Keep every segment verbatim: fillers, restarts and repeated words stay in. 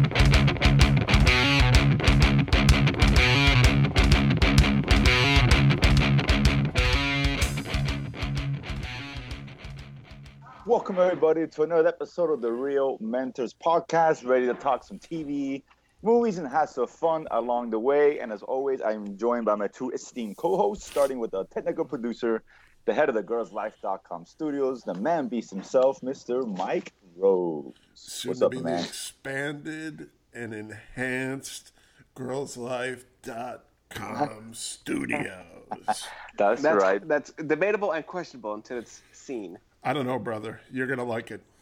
Welcome, everybody, to another episode of the Real Mentors Podcast, ready to talk some T V, movies, and have some fun along the way. And as always, I'm joined by my two esteemed co-hosts, starting with the technical producer, the head of the girls life dot com studios, the man beast himself, Mister Mike Rose. Soon What's to up, be man? The expanded and enhanced girls life dot com studios. That's, That's right. That's debatable and questionable until it's seen. I don't know, brother. You're going to like it.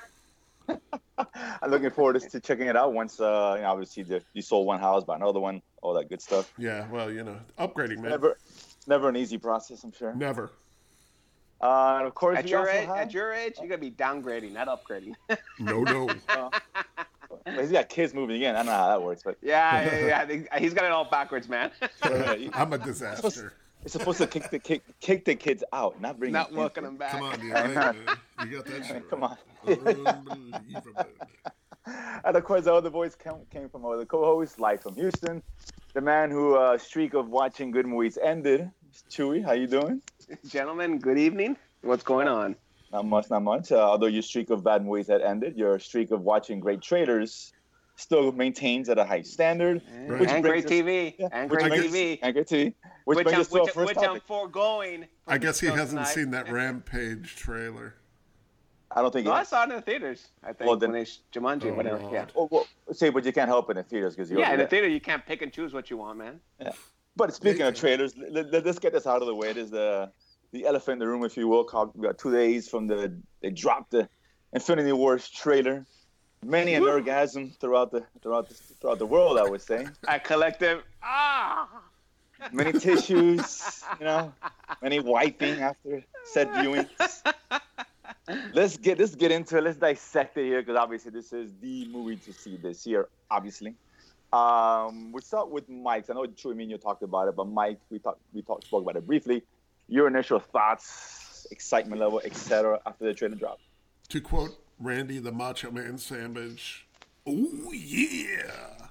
I'm looking forward to checking it out once, uh, you know, obviously, the, you sold one house, buy another one, all that good stuff. Yeah, well, you know, upgrading, man. Never, never an easy process, I'm sure. Never. Uh, and of course, At we your also age, have- at your age, you gotta be downgrading, not upgrading. No, no. Uh, well, he's got kids moving again. I don't know how that works, but yeah, yeah, yeah, I think he's got it all backwards, man. I'm a disaster. it's supposed to kick the kick, kick the kids out, not bring Not them welcome in. them back. Come on, dude. Hey, man. You got that shit. Come on. Unbelievable. And of course, the other voice came, came from our other co-host, live from Houston, the man who uh, streak of watching good movies ended. Chewy, how you doing? Gentlemen, good evening. What's going on? Not much, not much. Uh, although your streak of bad movies had ended, your streak of watching great trailers still maintains at a high standard. And, Which and brings great us- T V. Yeah, And which great brings- T V. And great T V. Which, Which, brings I'm, us to our which, first which I'm topic. foregoing. I guess he from hasn't tonight. seen that Rampage trailer. I don't think. No, it, I saw it in the theaters. I think Well, then- when it's Jumanji, Oh, whatever. Lord. Yeah. oh, well, say, but you can't help it in theaters because you. Yeah, in the theater you can't pick and choose what you want, man. But speaking Yeah, of yeah. trailers, let, let, us get this out of the way. It is the the elephant in the room, if you will. Called, we got two days from the they dropped the Infinity Wars trailer. Many an Woo. orgasm throughout the throughout the, throughout the world, I would say. A collective ah. Many tissues, you know, many wiping after said viewings. Let's get let's get into it. Let's dissect it here because obviously this is the movie to see this year. Obviously, um, we start with Mike's. I know Chewy, me and you talked about it, but Mike, we talked we talked spoke about it briefly. Your initial thoughts, excitement level, et cetera, after the trailer drop. To quote Randy the Macho Man Savage, "Oh yeah."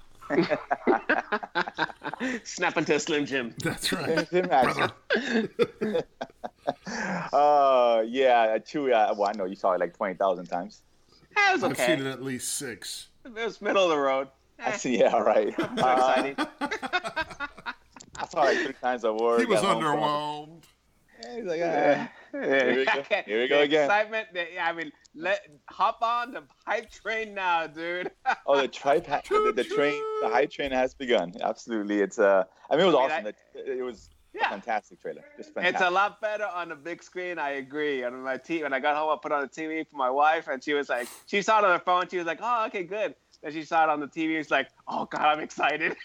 Snap into a Slim Jim. That's right. Tim action. Brother. uh, yeah, Chewy. I, well, I know you saw it like twenty thousand times. That was I've okay. seen it at least six. It was middle of the road. I see. Yeah, right. Too Uh, exciting. I saw it like three times at work. He was got home from- underwhelmed. Yeah, he's like, ah. Here we go. Here we go the again. Excitement. The, I mean, let hop on the hype train now, dude. Oh, the tripe, ha- the, the train, the hype train has begun. Absolutely, it's uh, I mean, it was I mean, awesome. I- It, it was a Yeah. fantastic trailer. Just fantastic. It's a lot better on the big screen. I agree. On my T, when I got home, I put on the T V for my wife, and she was like, she saw it on her phone. She was like, "Oh, okay, good." Then she saw it on the T V. It's like, "Oh God, I'm excited."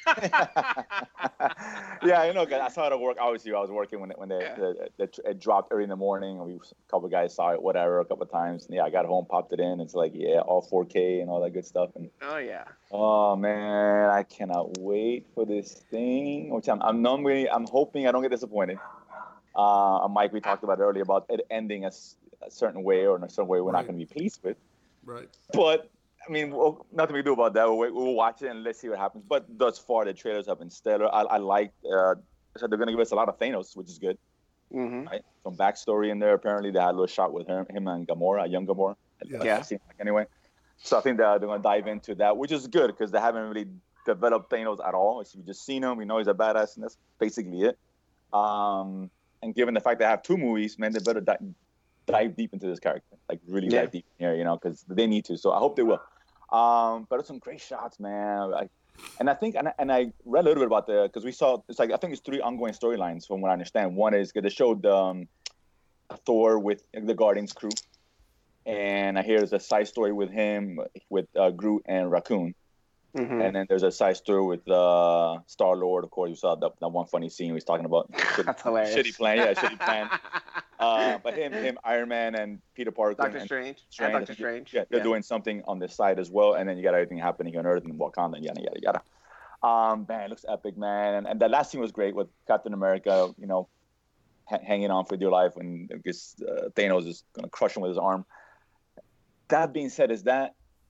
Yeah, you know, 'cause I saw it at work. Obviously, I was working when it, when the, Yeah. the, the, it dropped early in the morning. And we a couple of guys saw it, whatever, a couple of times. And yeah, I got home, popped it in. It's like, yeah, all four K and all that good stuff. And Oh yeah. oh man, I cannot wait for this thing. Which I'm, I'm normally, I'm hoping I don't get disappointed. Uh, Mike, we talked about earlier about it ending a, s- a certain way or in a certain way we're not Right. going to be pleased with. Right. But I mean, well, nothing we can do about that. We'll, we'll watch it and let's see what happens. But thus far, the trailers have been stellar. I, I like. Uh, so they're going to give us a lot of Thanos, which is good. Mm-hmm. Right? Some backstory in there. Apparently, they had a little shot with him, him and Gamora, young Gamora. Yeah. Yeah. Seems like anyway. So I think that they're going to dive into that, which is good because they haven't really developed Thanos at all. So we've just seen him. We know he's a badass, and that's basically it. Um, and given the fact they have two movies, man, they better di- dive deep into this character, like really Yeah. dive deep in here, you know, because they need to. So I hope they will. Um, but it's some great shots, man. I, and I think, and I, and I read a little bit about the, because we saw, it's like, I think it's three ongoing storylines from what I understand. One is, because they showed um, Thor with the Guardians crew. And I hear there's a side story with him, with uh, Groot and Raccoon. Mm-hmm. And then there's a side story with uh, Star Lord. Of course, you saw that, that one funny scene he was talking about. Shitty, That's hilarious. Shitty plan, yeah, shitty plan. Uh, but him, him, Iron Man, and Peter Parker, Doctor and Strange. Strange, And Doctor Strange. yeah, they're doing something on this side as well. And then you got everything happening on Earth and Wakanda, and yada yada yada. Um, man, it looks epic, man. And, and the last scene was great with Captain America, you know, ha- hanging on for dear life when I guess uh, Thanos is gonna crush him with his arm. That being said, is that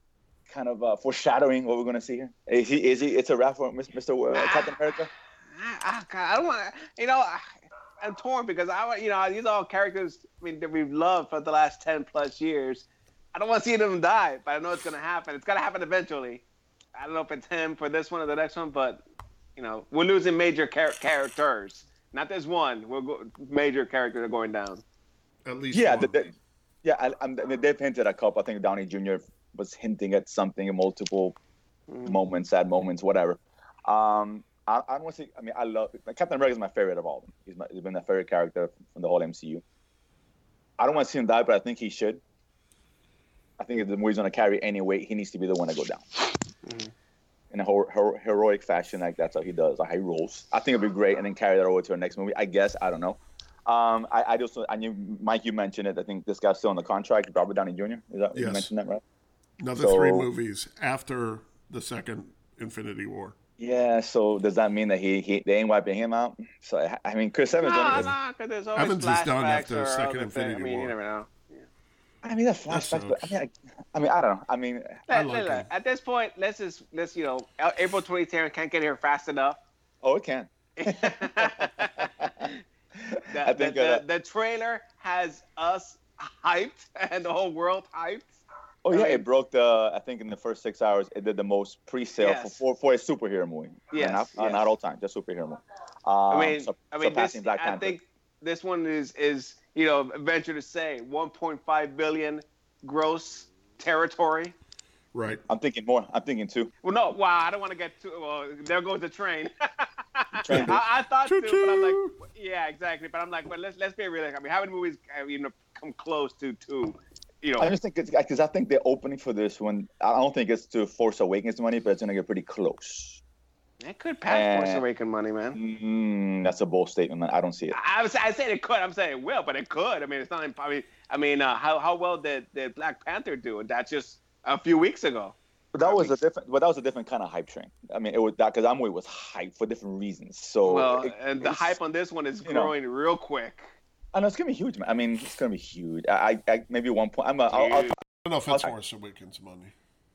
kind of uh, foreshadowing what we're gonna see here? Is he? Is he? It's a wrap for Mister Uh, Captain America. I, I, I don't want to. You know, I, I'm torn because I want. You know, these are all characters. I mean, that we've loved for the last ten plus years. I don't want to see them die, but I know it's gonna happen. It's gonna happen eventually. I don't know if it's him for this one or the next one, but you know, we're losing major char- characters. Not this one. We're go- major characters are going down. At least Yeah, one. the, the, yeah. I, I'm, they've hinted a couple. I think Downey Junior was hinting at something in multiple Mm. moments, sad moments, whatever. Um, I, I don't want to see. I mean, I love Captain America is my favorite of all of them. He's, my, he's been my favorite character from the whole M C U. I don't want to see him die, but I think he should. I think if the movie's going to carry any weight, he needs to be the one to go down. Mm-hmm. In a hero- hero- heroic fashion, like that's how he does, like how he rolls. I think it'd be great, and then carry that over to our next movie. I guess I don't know. Um, I, I just I knew Mike. You mentioned it. I think this guy's still on the contract. Robert Downey Junior Is that Yes. you mentioned that right? Another So- three movies after the second Infinity War. Yeah. So does that mean that he, he they ain't wiping him out? So I, I mean, Chris Evans. No, only- no, because there's always Evans is done flashbacks after or second other Infinity thing. I mean, War. you never know. I mean, that flashback. But, I mean, I, I mean, I don't know. I mean, I Let- like let- him. let- At this point, let's just let's you know, April twenty-third can't get here fast enough. oh, it can. the, I think the, uh, the, the trailer has us hyped and the whole world hyped. Oh yeah, I mean- it broke the. I think in the first six hours, it did the most pre-sale Yes. for, for for a superhero movie. Yes, not, uh, yes. not all time, just superhero movie. Um, I mean, sur- I mean, this, surpassing Black I Panther. think this one is is you know, venture to say one point five billion gross territory. Right. I'm thinking more. I'm thinking two. Well, no, wow, I don't want to get too. Well, there goes the train. Train I, I thought too, but I'm Choo-choo. like, yeah, exactly. But I'm like, well, let's let's be realistic. I mean, how many movies have even come close to two? You know, I just think it's because I think the opening for this one. I don't think it's to Force Awakens money, but it's gonna get pretty close. it could pass Force Uh, Awakens money, man. Mm, that's a bold statement, man. I don't see it. I was I said it could. I'm saying it will, but it could. I mean, it's not. imp- I mean, I mean, uh, how how well did, did Black Panther do? That's just a few weeks ago. But that was a different. But that was a different kind of hype train. I mean, it was that because that movie was hype for different reasons. So Well, it- and the it's- hype on this one is you know. growing real quick. I know it's gonna be huge, man. I mean, it's gonna be huge. I, I, I maybe one point. I'm. A, I'll, I'll, Dude. I don't know if it's Okay. Force Awakens money.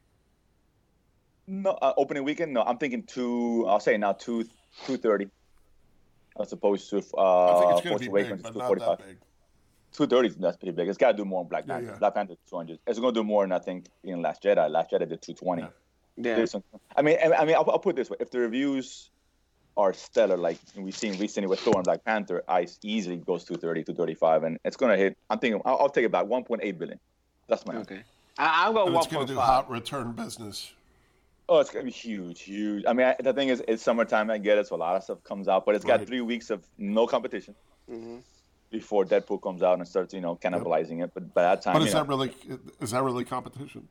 no, uh, opening weekend. No, I'm thinking two. I'll say now two, two thirty, as opposed to uh, I think it's going Force to be Awakens, big, but two not forty-five. that big. Two thirty. That's pretty big. It's got to do more in Black Yeah, Panther. yeah. Black Panther two hundred. It's gonna do more than I think in Last Jedi. Last Jedi did two twenty. Yeah. Yeah. There's some- I mean, I I mean, I'll, I'll put it this way: if the reviews are stellar, like we've seen recently with Thor and Black Panther, Ice easily goes two thirty, two thirty-five, and it's gonna hit. I'm thinking I'll, I'll take it back, one point eight billion. That's my. Okay. I, I'm going And one it's going point to do five. hot return business. Oh, it's gonna be huge, huge. I mean, I, the thing is, it's summertime. I get it, so a lot of stuff comes out, but it's got Right. three weeks of no competition Mm-hmm. before Deadpool comes out and starts, you know, cannibalizing it. But by that time, But you is know, that really is that really competition?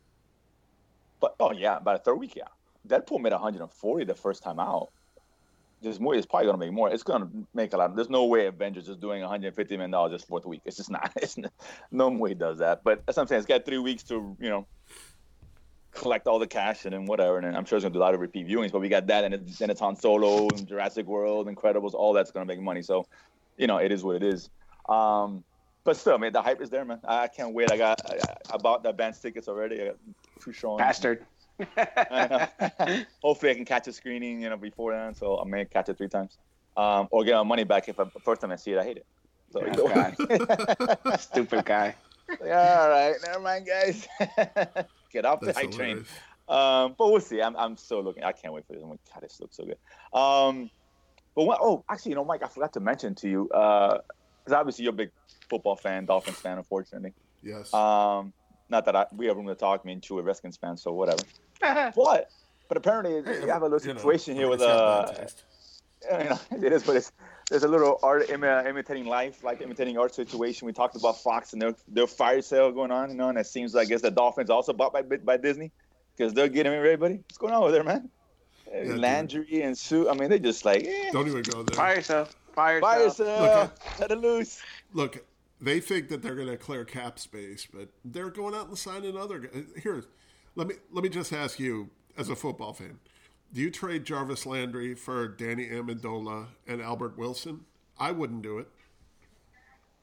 but oh yeah, by the third week, yeah, Deadpool made one hundred forty the first time out. There's more. It's probably gonna make more. It's gonna make a lot. There's no way Avengers is doing one hundred fifty million dollars this fourth week. It's just not. It's not, no way does that. But that's what I'm saying. It's got three weeks to, you know, collect all the cash and then whatever. And then I'm sure it's gonna do a lot of repeat viewings. But we got that, and it's, then it's Han Solo and Jurassic World, Incredibles. All that's gonna make money. So, you know, it is what it is. Um, but still, man, the hype is there, man. I can't wait. I got. I, I bought the advance tickets already. I got two showings. Bastard. I know. Hopefully, I can catch a screening, you know, before then. So I may catch it three times, um, or get my money back if I, the first time I see it, I hate it. So Yeah, either way. Stupid guy. Yeah, all right, never mind, guys. Get off the That's hype train. hilarious. Um, but we'll see. I'm, I'm still looking. I can't wait for this. I'm like, God, this looks so good. Um, but what, oh, actually, you know, Mike, I forgot to mention to you, because obviously you're a big football fan, Dolphins fan, unfortunately. Yes. Um, not that I, we have room to talk. Me and Chew are Redskins fans, so whatever. But but apparently you have a little You know, situation here with it's got uh, bad taste. you know, it is what it's. There's a little art Im- uh, imitating life, like imitating art situation. We talked about Fox and their their fire sale going on, you know, and it seems like I guess the Dolphins also bought by by Disney because they're getting everybody. What's going on over there, man? Uh, dude. Landry and Sue. I mean, they just like eh, Don't even go there. Fire yourself. Fire fire yourself. sale, Look, let it loose. Look, they think that they're going to clear cap space, but they're going out and signing other guys. Here, let me let me just ask you, as a football fan, do you trade Jarvis Landry for Danny Amendola and Albert Wilson? I wouldn't do it.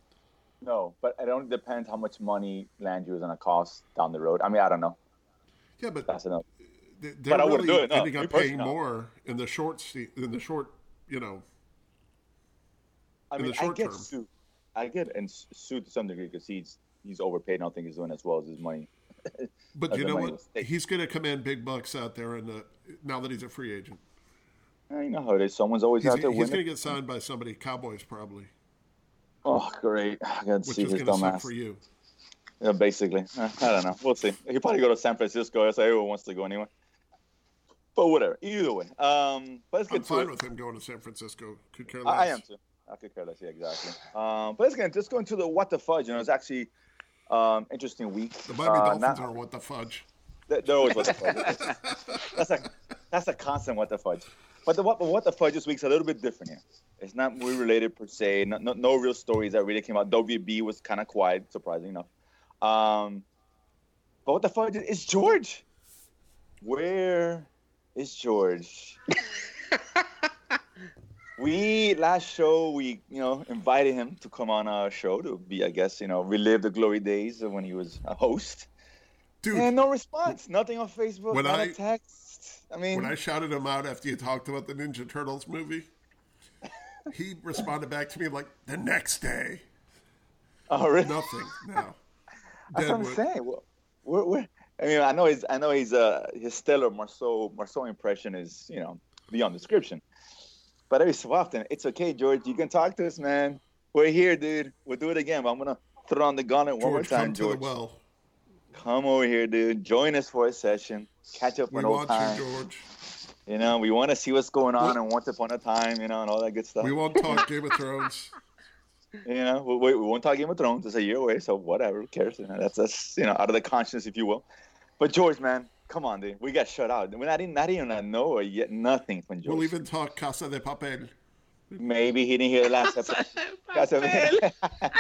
No, but it only depends how much money Landry is going to cost down the road. I mean, I don't know. Yeah, but that's enough. They're but I really wouldn't do it. No, ending up paying no. more in the short, in the short, you know. I mean, in the short I get term. Sue. I get and Sue to some degree because he's he's overpaid. I don't think he's doing as well as his money. But as you the know money what? was- He's going to command big bucks out there, and uh, now that he's a free agent, I know how it is. Someone's always he's, out there he's winning. going to get signed by somebody. Cowboys probably, Oh, great! I got to which see is his going to suck dumbass. for you. Yeah, basically. Uh, I don't know. We'll see. He'll probably go to San Francisco. That's where everyone wants to go anyway. But whatever. Either way. Um, but let's get I'm to fine it. with him going to San Francisco. Could care less. I, I am too. I could care less. Yeah, exactly. Um, but let's get let's go into the what the fudge. You know, it's actually um interesting week. The Miami Uh, Dolphins not- are what the fudge. They're they're always what the fudge. that's a that's a constant what the fudge. But the what, what the fudge this week's a little bit different here. It's not movie related per se. No, no, no real stories that really came out. W B was kind of quiet, surprisingly enough. Um, but what the fudge is George? Where is George? We last show we you know invited him to come on our show to be I guess you know relive the glory days of when he was a host. Dude, And no response. Nothing on Facebook. When not I- a text. I mean, when I shouted him out after you talked about the Ninja Turtles movie, he responded back to me like the next day. oh really? Nothing. No. That's what I'm Deadwood. saying. Well, we're, we're, I mean, I know his, I know his, uh, his stellar Marceau, Marceau impression is, you know, beyond description. But every so often, it's okay, George. You can talk to us, man. We're here, dude. We'll do it again. But I'm gonna throw on the gauntlet one more George, time, come to George. the well. Come over here, dude. Join us for a session. Catch up We on old want times. you, George. You know, we want to see what's going on and once upon a time, you know, and all that good stuff. We won't talk Game of Thrones. You know, we, we, we won't talk Game of Thrones. It's a year away, so whatever. Who cares? You know, that's that's you know out of the conscience, if you will. But George, man, come on, dude. We got shut out. We're not even not even a no or yet nothing from George. We'll even talk Casa de Papel. Maybe he didn't hear the last episode. Casa-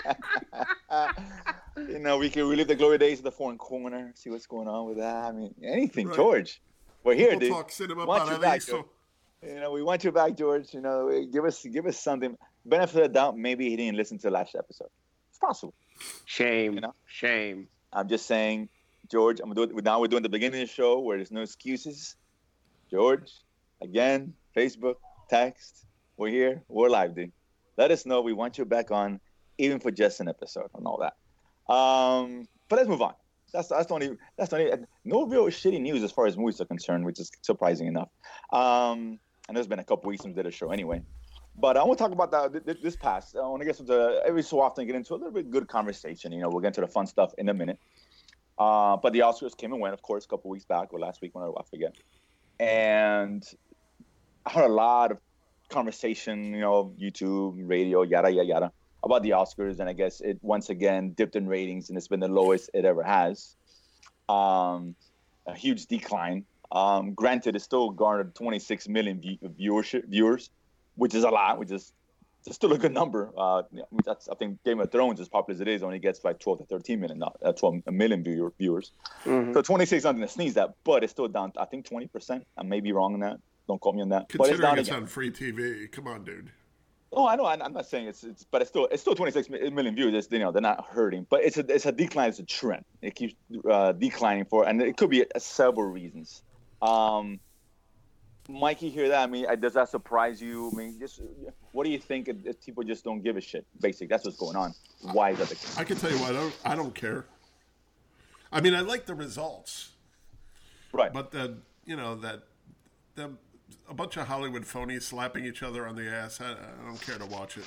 you know, we can relive the glory days of the foreign corner. See what's going on with that. I mean, anything, Right. George. We're here, We'll dude. talk Cinema Want you back, Paradiso. George. You know, we want you back, George. You know, give us give us something. Benefit of the doubt, maybe he didn't listen to the last episode. It's possible. Shame. You know? Shame. I'm just saying, George, I'm gonna do it. Now we're doing the beginning of the show where there's no excuses. George, again, Facebook, text. We're here. We're live, dude. Let us know. We want you back on, even for just an episode and all that. Um, but let's move on. That's that's the only that's the only no real shitty news as far as movies are concerned, which is surprising enough. Um, and there's been a couple weeks since we did a show anyway. But I want to talk about that th- this past. I want to get into every so often get into a little bit good conversation. You know, we'll get into the fun stuff in a minute. Uh, but the Oscars came and went, of course, a couple weeks back or last week, when I forget. And I heard a lot of conversation, you know, YouTube, radio, yada yada yada, about the Oscars, and I guess it once again dipped in ratings, and it's been the lowest it ever has. Um, a huge decline. Um, granted, it still garnered twenty-six million view- viewership viewers, which is a lot, which is it's still a good number. Uh, that's, I think Game of Thrones, as popular as it is, only gets like twelve to thirteen million, not uh, twelve million viewer, viewers. Mhm. So twenty-six, nothing to sneeze at, but it's still down. I think twenty percent. I may be wrong on that. Don't quote me on that. But it's down Considering it's again. on free T V. Come on, dude. Oh, I know. I- I'm not saying it's, it's, but it's still, it's still twenty-six million views. It's, you know, they're not hurting, but it's a, it's a decline. It's a trend. It keeps uh, declining for, and it could be uh, several reasons. Um, Mike, you hear that? I mean, uh, does that surprise you? I mean, just what do you think? If, if people just don't give a shit? Basically, that's what's going on. Why is that the case? I can tell you what, I don't, I don't care. I mean, I like the results, Right. but the, you know, that, the, a bunch of Hollywood phonies slapping each other on the ass, I, I don't care to watch it.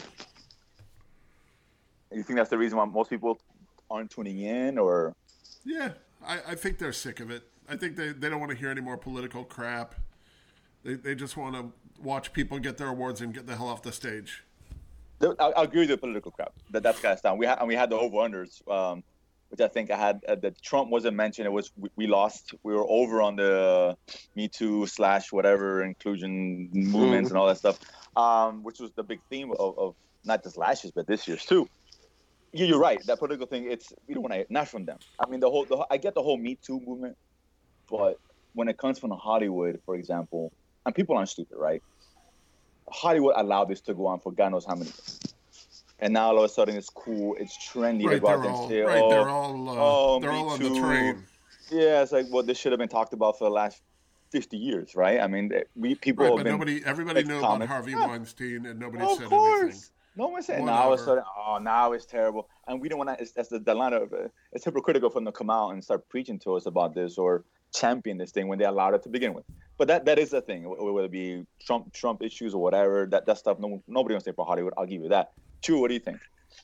You think that's the reason why most people aren't tuning in, or? Yeah, I, I think they're sick of it. I think they, they don't want to hear any more political crap. They they just want to watch people get their awards and get the hell off the stage. I, I agree with the political crap. That that's kind of down. We had and we had the over unders, um, which I think I had. Uh, that Trump wasn't mentioned. It was we, we lost. We were over on the Me Too slash whatever inclusion movements Mhm. and all that stuff, um, which was the big theme of, of not just last year's but this year's too. You- You're right. That political thing. It's we don't want to not from them. I mean the whole. The, I get the whole Me Too movement, but when it comes from Hollywood, for example, and people aren't stupid, right? Hollywood allowed this to go on for God knows how many years. And now all of a sudden it's cool, it's trendy to Right, go out they're there and all, say, right, oh, they're all, uh, oh, they're Me all on the Too. train. Yeah, it's like, well, this should have been talked about for the last fifty years, right? I mean, we people Right, have but been, nobody, everybody knew about comics. Harvey yeah. Weinstein, and nobody Of said course. anything. No one said. Now all of a Whatever. sudden, oh, now it's terrible, and we don't want to. That's the, the line of uh, it's hypocritical for them to come out and start preaching to us about this or champion this thing when they allowed it to begin with. But that that is the thing. Whether it be Trump Trump issues or whatever, that that stuff. No, nobody wants to say for Hollywood. I'll give you that. Chew, what do you think?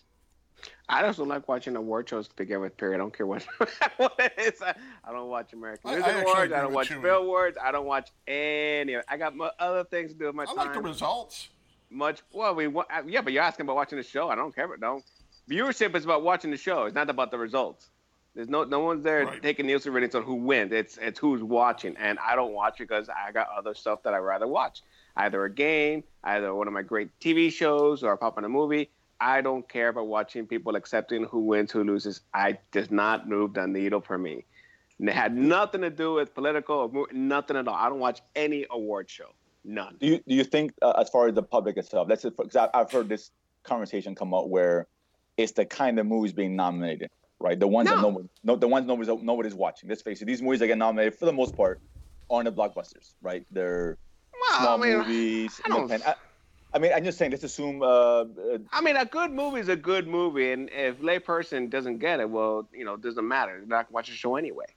I also like watching award shows to begin with. Period. I don't care what, what it is. I, I don't watch American I- I Music actually Awards. agree I don't with watch you. Film Awards. I don't watch any. of it. I got mo- other things to do with my I time. like the results. Much well, we wa- uh, yeah, but you're asking about watching the show. I don't care. But don't viewership is about watching the show. It's not about the results. There's no no one's there Right. taking Nielsen ratings on who wins. It's it's who's watching, and I don't watch because I got other stuff that I rather watch. Either a game, either one of my great T V shows, or a pop in a movie. I don't care about watching people accepting who wins, who loses. I does not move the needle for me. And it had nothing to do with political or mo- nothing at all. I don't watch any award show. None. Do you do you think, uh, as far as the public itself, let's say, for example, I've heard this conversation come up where it's the kind of movies being nominated, right? The ones that No. nobody, no, the ones nobody's nobody's watching. Let's face it, these movies that get nominated for the most part aren't the blockbusters, right? They're Well, small I mean, movies. I don't- independent- I, I mean, I'm just saying. Let's assume. Uh, uh, I mean, a good movie is a good movie, and if layperson doesn't get it, well, you know, it doesn't matter. They're not watching the show anyway.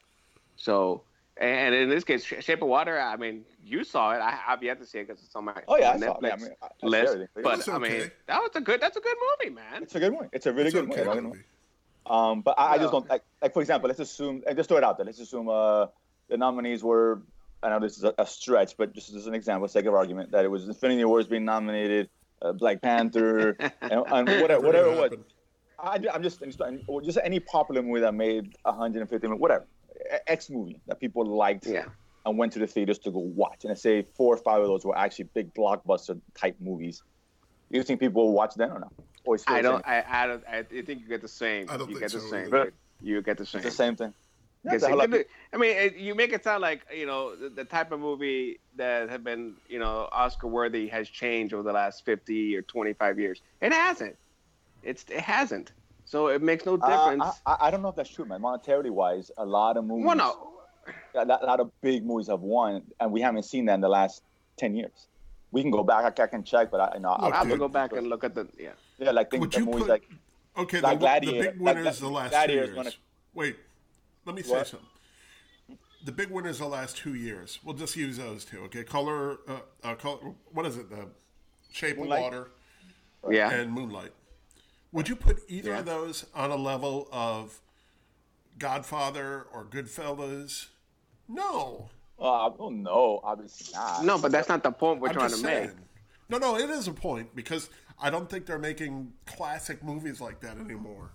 So, and in this case, Sh- Shape of Water. I mean, you saw it. I, I've yet to see it because it's on my oh yeah, I on saw it. Netflix I mean, I, I see list. everything. But It's I mean, okay. that was a good. That's a good movie, man. It's a good one. It's a really It's good okay movie. movie. Um, but I, I just Well- don't like, like for example, let's assume, and just throw it out there. Let's assume uh, the nominees were, I know this is a, a stretch, but just as an example, sake of argument, that it was Infinity Wars being nominated, uh, Black Panther, and, and whatever, whatever it was. Happened. I, I'm just, I'm just, or just any popular movie that made one hundred fifty million, whatever, X movie that people liked Yeah. and went to the theaters to go watch. And I say four or five of those were actually big blockbuster type movies. Do you think people will watch them or not? Or it's still I the don't. same? I, I don't. I think you get the same. I don't you think get the so same. either. You get the same. It's the same thing. Yeah, Because the hell it- I- I mean, it, you make it sound like, you know, the, the type of movie that have been, you know, Oscar worthy has changed over the last fifty or twenty-five years. It hasn't. It's it hasn't. So it makes no difference. Uh, I, I don't know if that's true, man. Monetarily wise, a lot of movies, well, no. a lot, a lot of big movies have won, and we haven't seen that in the last ten years. We can go back. I, I can check, but I you know Look, I have to dude. go back and look at the yeah. Yeah, like think Would the you movies put? like Okay, like the, the Gladiator- big like- winners like the last Gladiator's two gonna- years. Wait, let me say What? something. The big winners the last two years. We'll just use those two. Okay, color. Uh, uh, color. What is it? The Shape Moonlight? of Water Yeah. and Moonlight. Would you put either Yeah. of those on a level of Godfather or Goodfellas? No. oh, oh no, obviously not. No, but that's not the point we're I'm trying just to saying. make. No, no, it is a point because I don't think they're making classic movies like that anymore.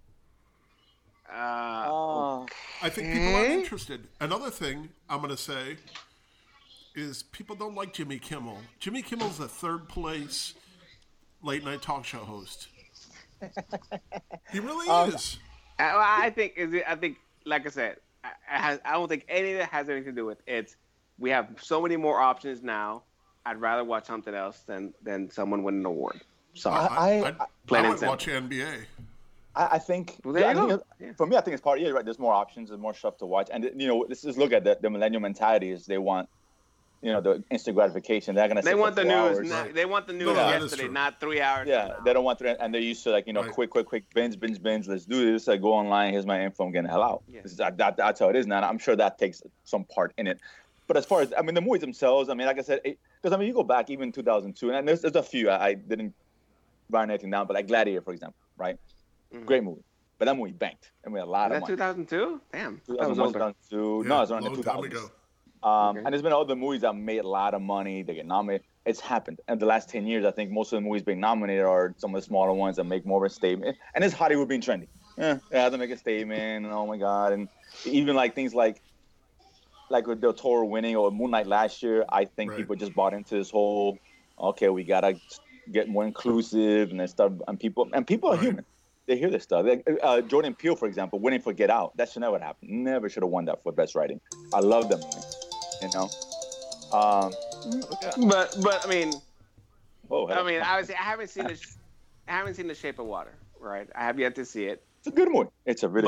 Uh, Oh, I think people aren't Okay. interested. Another thing I'm going to say is people don't like Jimmy Kimmel. Jimmy Kimmel's the third place late night talk show host. He really Um, is. I, I think is it, I think like I said, I, I, has, I don't think any of that has anything to do with it. It's we have so many more options now. I'd rather watch something else than than someone win an award. Sorry. I- I, I, plain I and would simple. watch N B A. I, I think, Well, there yeah, you I think go. it- Yeah. for me, I think it's part. Yeah, right. There's more options. There's more stuff to watch, and you know, let's just look at the, the millennial mentality. Is they want, you know, the instant gratification. They're gonna. They sit want for the four news. hours. Not, they want the news No, no, that is yesterday, true. not three hours. Yeah, from now. they don't want to, and they're used to like you know, Right. quick, quick, quick, binge, binge, binge. Let's do this. I go online. Here's my info. I'm getting the hell out. Yeah. This is, that, that, that's how it is now. and I'm sure that takes some part in it. But as far as I mean, the movies themselves. I mean, like I said, because I mean, you go back even two thousand two, and there's, there's a few I, I didn't write anything down, but like Gladiator, for example, right? Mhm. Great movie, but that movie banked, and we had a lot Is of that money. two thousand two? Damn. That was two thousand one, older. two thousand two. Yeah, No, it's around the long two time thousands. ago. Um, Okay. And there's been other movies that made a lot of money. They get nominated. It's happened. And the last ten years, I think most of the movies being nominated are some of the smaller ones that make more of a statement. And it's Hollywood being trendy. Yeah, it has to make a statement. And oh my God. And even like things like like with Del Toro winning or Moonlight last year, I think Right. people just bought into this whole, okay, we gotta get more inclusive and then stuff. And people and people are Right. human. They hear this stuff. Like, uh, Jordan Peele, for example, winning for Get Out. That should never happen. Never should have won that for best writing. I love them. You know. Um, But but I mean, oh, I mean, I was I haven't seen the I haven't seen the Shape of Water, right? I have yet to see it. it's a good movie. It's a really But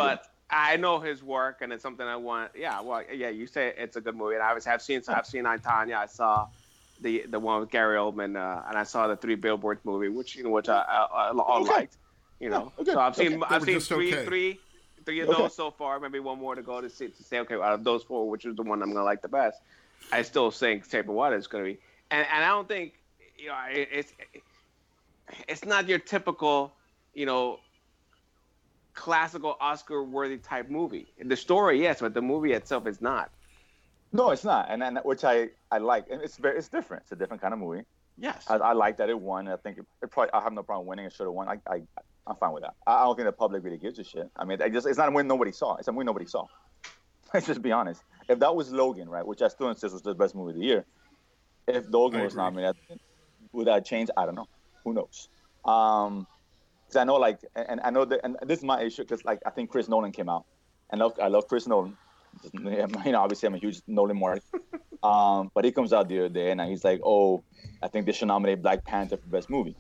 I know his work, and it's something I want. Yeah, well, yeah, you say it's a good movie, and I was have seen. I've seen I, Tonya. I saw the the one with Gary Oldman, uh, and I saw the Three Billboards movie, which you know, which I, I, I all Okay. liked. You know, Yeah, okay. so I've seen Okay. I've They seen were just three, okay. three, three of Okay. those so far. Maybe one more to go to see to say, okay, out of those four, which is the one I'm gonna like the best? I still think Shape of Water is gonna be, and and I don't think you know it, it's it's not your typical you know classical Oscar-worthy type movie. The story, yes, but the movie itself is not. No, it's not, and, and which I, I like, and it's very it's different. It's a different kind of movie. Yes. I, I like that it won. I think it, it probably I have no problem winning. It should have won. I, I I'm fine with that. I, I don't think the public really gives a shit. I mean, I just it's not a win nobody saw. It's a win nobody saw. Let's just be honest. If that was Logan, right, which I still insist was the best movie of the year, if Logan I was agree. nominated, would that change? I don't know. Who knows? Um, because I know, like, and I know that, and this is my issue because, like, I think Chris Nolan came out, and I love, I love Chris Nolan. Just, you know, obviously I'm a huge Nolan mark. Um, but he comes out the other day and he's like, "Oh, I think they should nominate Black Panther for best movie."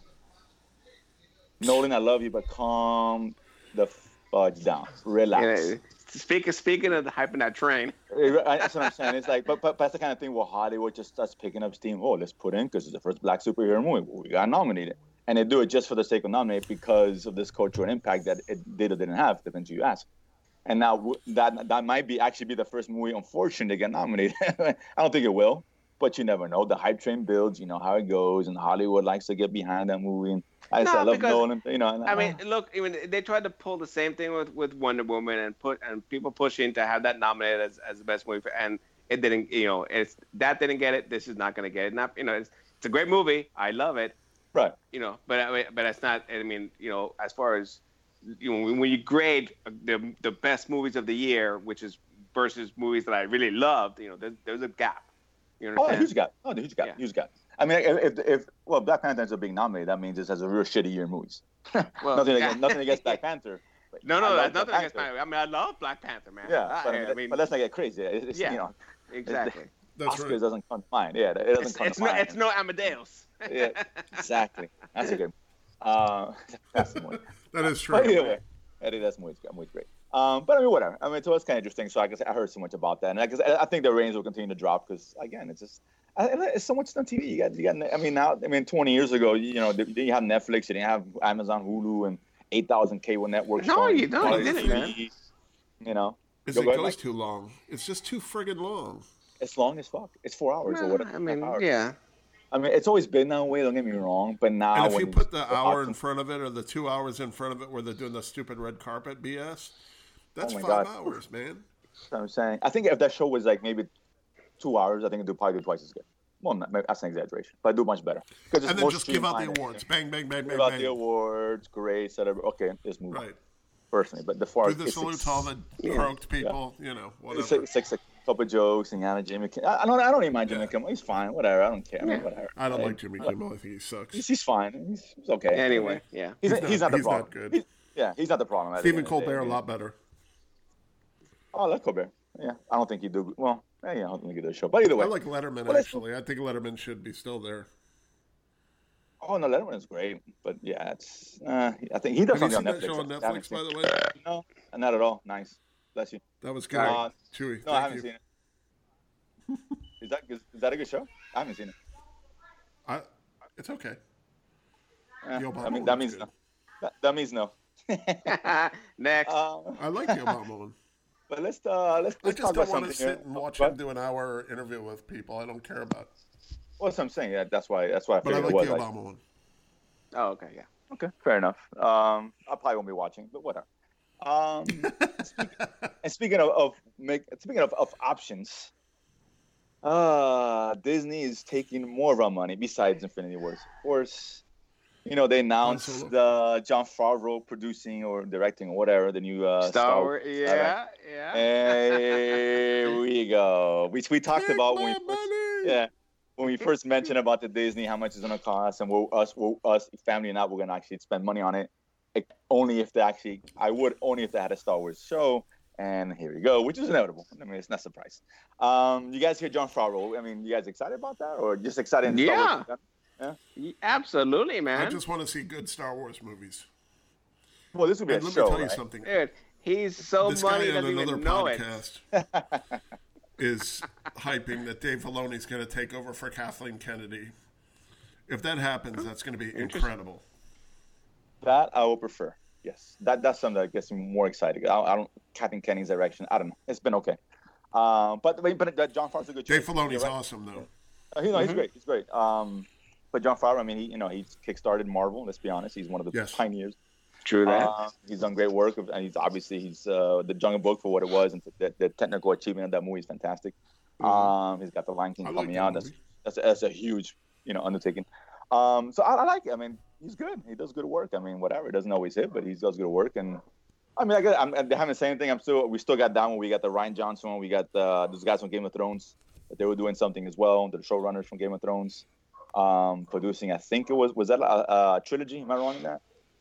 Nolan, I love you, but calm the fudge down, relax. Yeah, speaking speaking of the hype in that train, That's what I'm saying. It's like, but, but that's the kind of thing where Hollywood just starts picking up steam. Oh, let's put in because it's the first Black superhero movie. We got nominated, and they do it just for the sake of nominating because of this cultural impact that it did or didn't have, depends who you ask. And now w- that that might be actually be the first movie, unfortunately, to get nominated. I don't think it will, but you never know. The hype train builds. You know how it goes, and Hollywood likes to get behind that movie. And I, No, said, I love because- Nolan. You know, and, I mean, uh, look, I mean, they tried to pull the same thing with, with Wonder Woman and put and people pushing to have that nominated as, as the best movie, for, and it didn't. You know, it's that didn't get it. This is not going to get it. Not, you know, it's, it's a great movie. I love it. right. You know, but I mean, but it's not. I mean, you know, as far as you know, when, when you grade the the best movies of the year, which is versus movies that I really loved, you know, there's, there's a gap. You Oh, understand? huge gap. Oh, the huge gap. Yeah. Huge gap. I mean, if, if if well, Black Panther ends up being nominated, that means it has a real shitty year of movies. Well, nothing yeah. against nothing against Black Panther. but No, I no, love that's Black nothing against Panther. Panther. I mean, I love Black Panther, man. Yeah, but, I, I mean, but let's not get crazy. It's, Yeah. you know, exactly. That's Oscars right. doesn't come to mind. Yeah, it doesn't It's, come it's to no, mind. it's no Amadeus. Yeah, exactly. That's a good. Uh, that's the movie. That is true. But either way, I think that's movie's, movie's great. Um, but I mean, whatever. I mean, so it's kind of interesting. So I guess I heard so much about that, and I guess I think the ratings will continue to drop because again, it's just I, it's so much on T V. You got, you got. I mean, now, I mean, twenty years ago, you know, you didn't have Netflix, you didn't have Amazon, Hulu, and eight thousand cable networks. No, showing you don't. quality You didn't, man. T V, You know, Is Go it back, goes Mike. too long. It's just too friggin' long. it's long as fuck. It's four hours or No, whatever. I mean, hours. yeah. I mean, it's always been that way. Don't get me wrong, but now And if when you put the the hour in options- front of it or the two hours in front of it where they're doing the stupid red carpet B S, that's Oh my five God. hours, man. That's what I'm saying. I think if that show was like maybe two hours, I think it'd do probably do twice as good. Well, not, maybe, that's an exaggeration, but do much better. Because it's And then more just give out the streamlined. awards. Bang, bang, bang, bang, Give out the bang. awards, great, celebrate. Okay, let's move on. Right. Personally, but the far Do the salute to all the croaked people, you know, whatever. Six, six, a couple of jokes and Yana Jimmy Kimmel. I, I don't. I don't even mind Jimmy Kimmel. He's fine. Whatever. I don't care. I mean, whatever. I don't Hey, like Jimmy Kimmel. I think he sucks. He's, he's fine. He's, he's okay. Anyway, yeah. he's, He's he's, not- not, the he's problem. not good. He's- yeah, he's not the problem. at the Stephen end of the day. Colbert, a lot better. Oh, I like Colbert. Yeah, I don't think he do well. Yeah, I don't think he did a show. But either way, I like Letterman, Well, let's- actually. I think Letterman should be still there. oh no, Letterman is great. But yeah, it's. Uh, I think he does Have you something seen on that Netflix. show on I haven't Netflix, by seen- the way? No, not at all. Nice. Bless you. That was good. Uh, Chewy, No, I thank haven't you. seen it. Is that is, is that a good show? I haven't seen it. I, it's okay. Eh, The Obama I mean, that one's means good. no. That, that means no. Next. uh, I like the Obama one. but let's uh, let's, I let's just talk don't about want to something sit here. and watch What? him do an hour interview with people I don't care about. Well, that's what I'm saying. Yeah, that's why. That's why I But I figured like it the was. Like, Obama one. oh, okay, yeah. okay, fair enough. Um, I probably won't be watching, but whatever. Um, speak, and speaking of, of make, speaking of, of options, uh, Disney is taking more of our money besides Infinity Wars. Of course, you know they announced Han the John Favreau producing or directing or whatever the new uh, Star Wars, yeah, yeah. Here we go. Which we talked Take about when my we first, money! yeah, when we first mentioned about the Disney, how much it's gonna cost, and will us, will us, family and I, we're gonna actually spend money on it. It- only if they actually, I would only if they had a Star Wars show. And here we go, which is inevitable. I mean, it's not a surprise. Um, you guys hear John Favreau? I mean, you guys excited about that, or just excited? in Star Yeah. Wars? Y- Absolutely, man. I just want to see good Star Wars movies. Well, this would be And a let show. me tell you right? something. Dude, He's so This money guy he on doesn't another even know it. podcast is hyping that Dave Filoni's going to take over for Kathleen Kennedy. If that happens, that's going to be incredible. That I would prefer. Yes, that that's something that gets me more excited. I, I don't Kathleen Kennedy's direction. I don't know. It's been okay. Um, but but but Jon Favreau's a good choice. Dave Filoni's right. awesome though. Uh, he, no, Mm-hmm. he's great. He's great. Um, but Jon Favreau, I mean, he you know he's kickstarted Marvel. Let's be honest, he's one of the Yes. pioneers. True that. Uh, he's done great work, and he's obviously he's uh, the Jungle Book for what it was, and the, the technical achievement of that movie is fantastic. Mm-hmm. Um, he's got the Lion King I like coming that out. That's movie. that's a, that's a huge you know undertaking. Um, so I, I like it. I mean, he's good. He does good work. I mean, whatever. It doesn't always hit, but he does good work. And I mean, I, got, I'm, I haven't said anything. I'm still we still got that one. We got the Ryan Johnson one. We got uh, those guys from Game of Thrones. That they were doing something as well. The showrunners from Game of Thrones, um, producing. I think it was was that a, a trilogy? Am I wrong in that?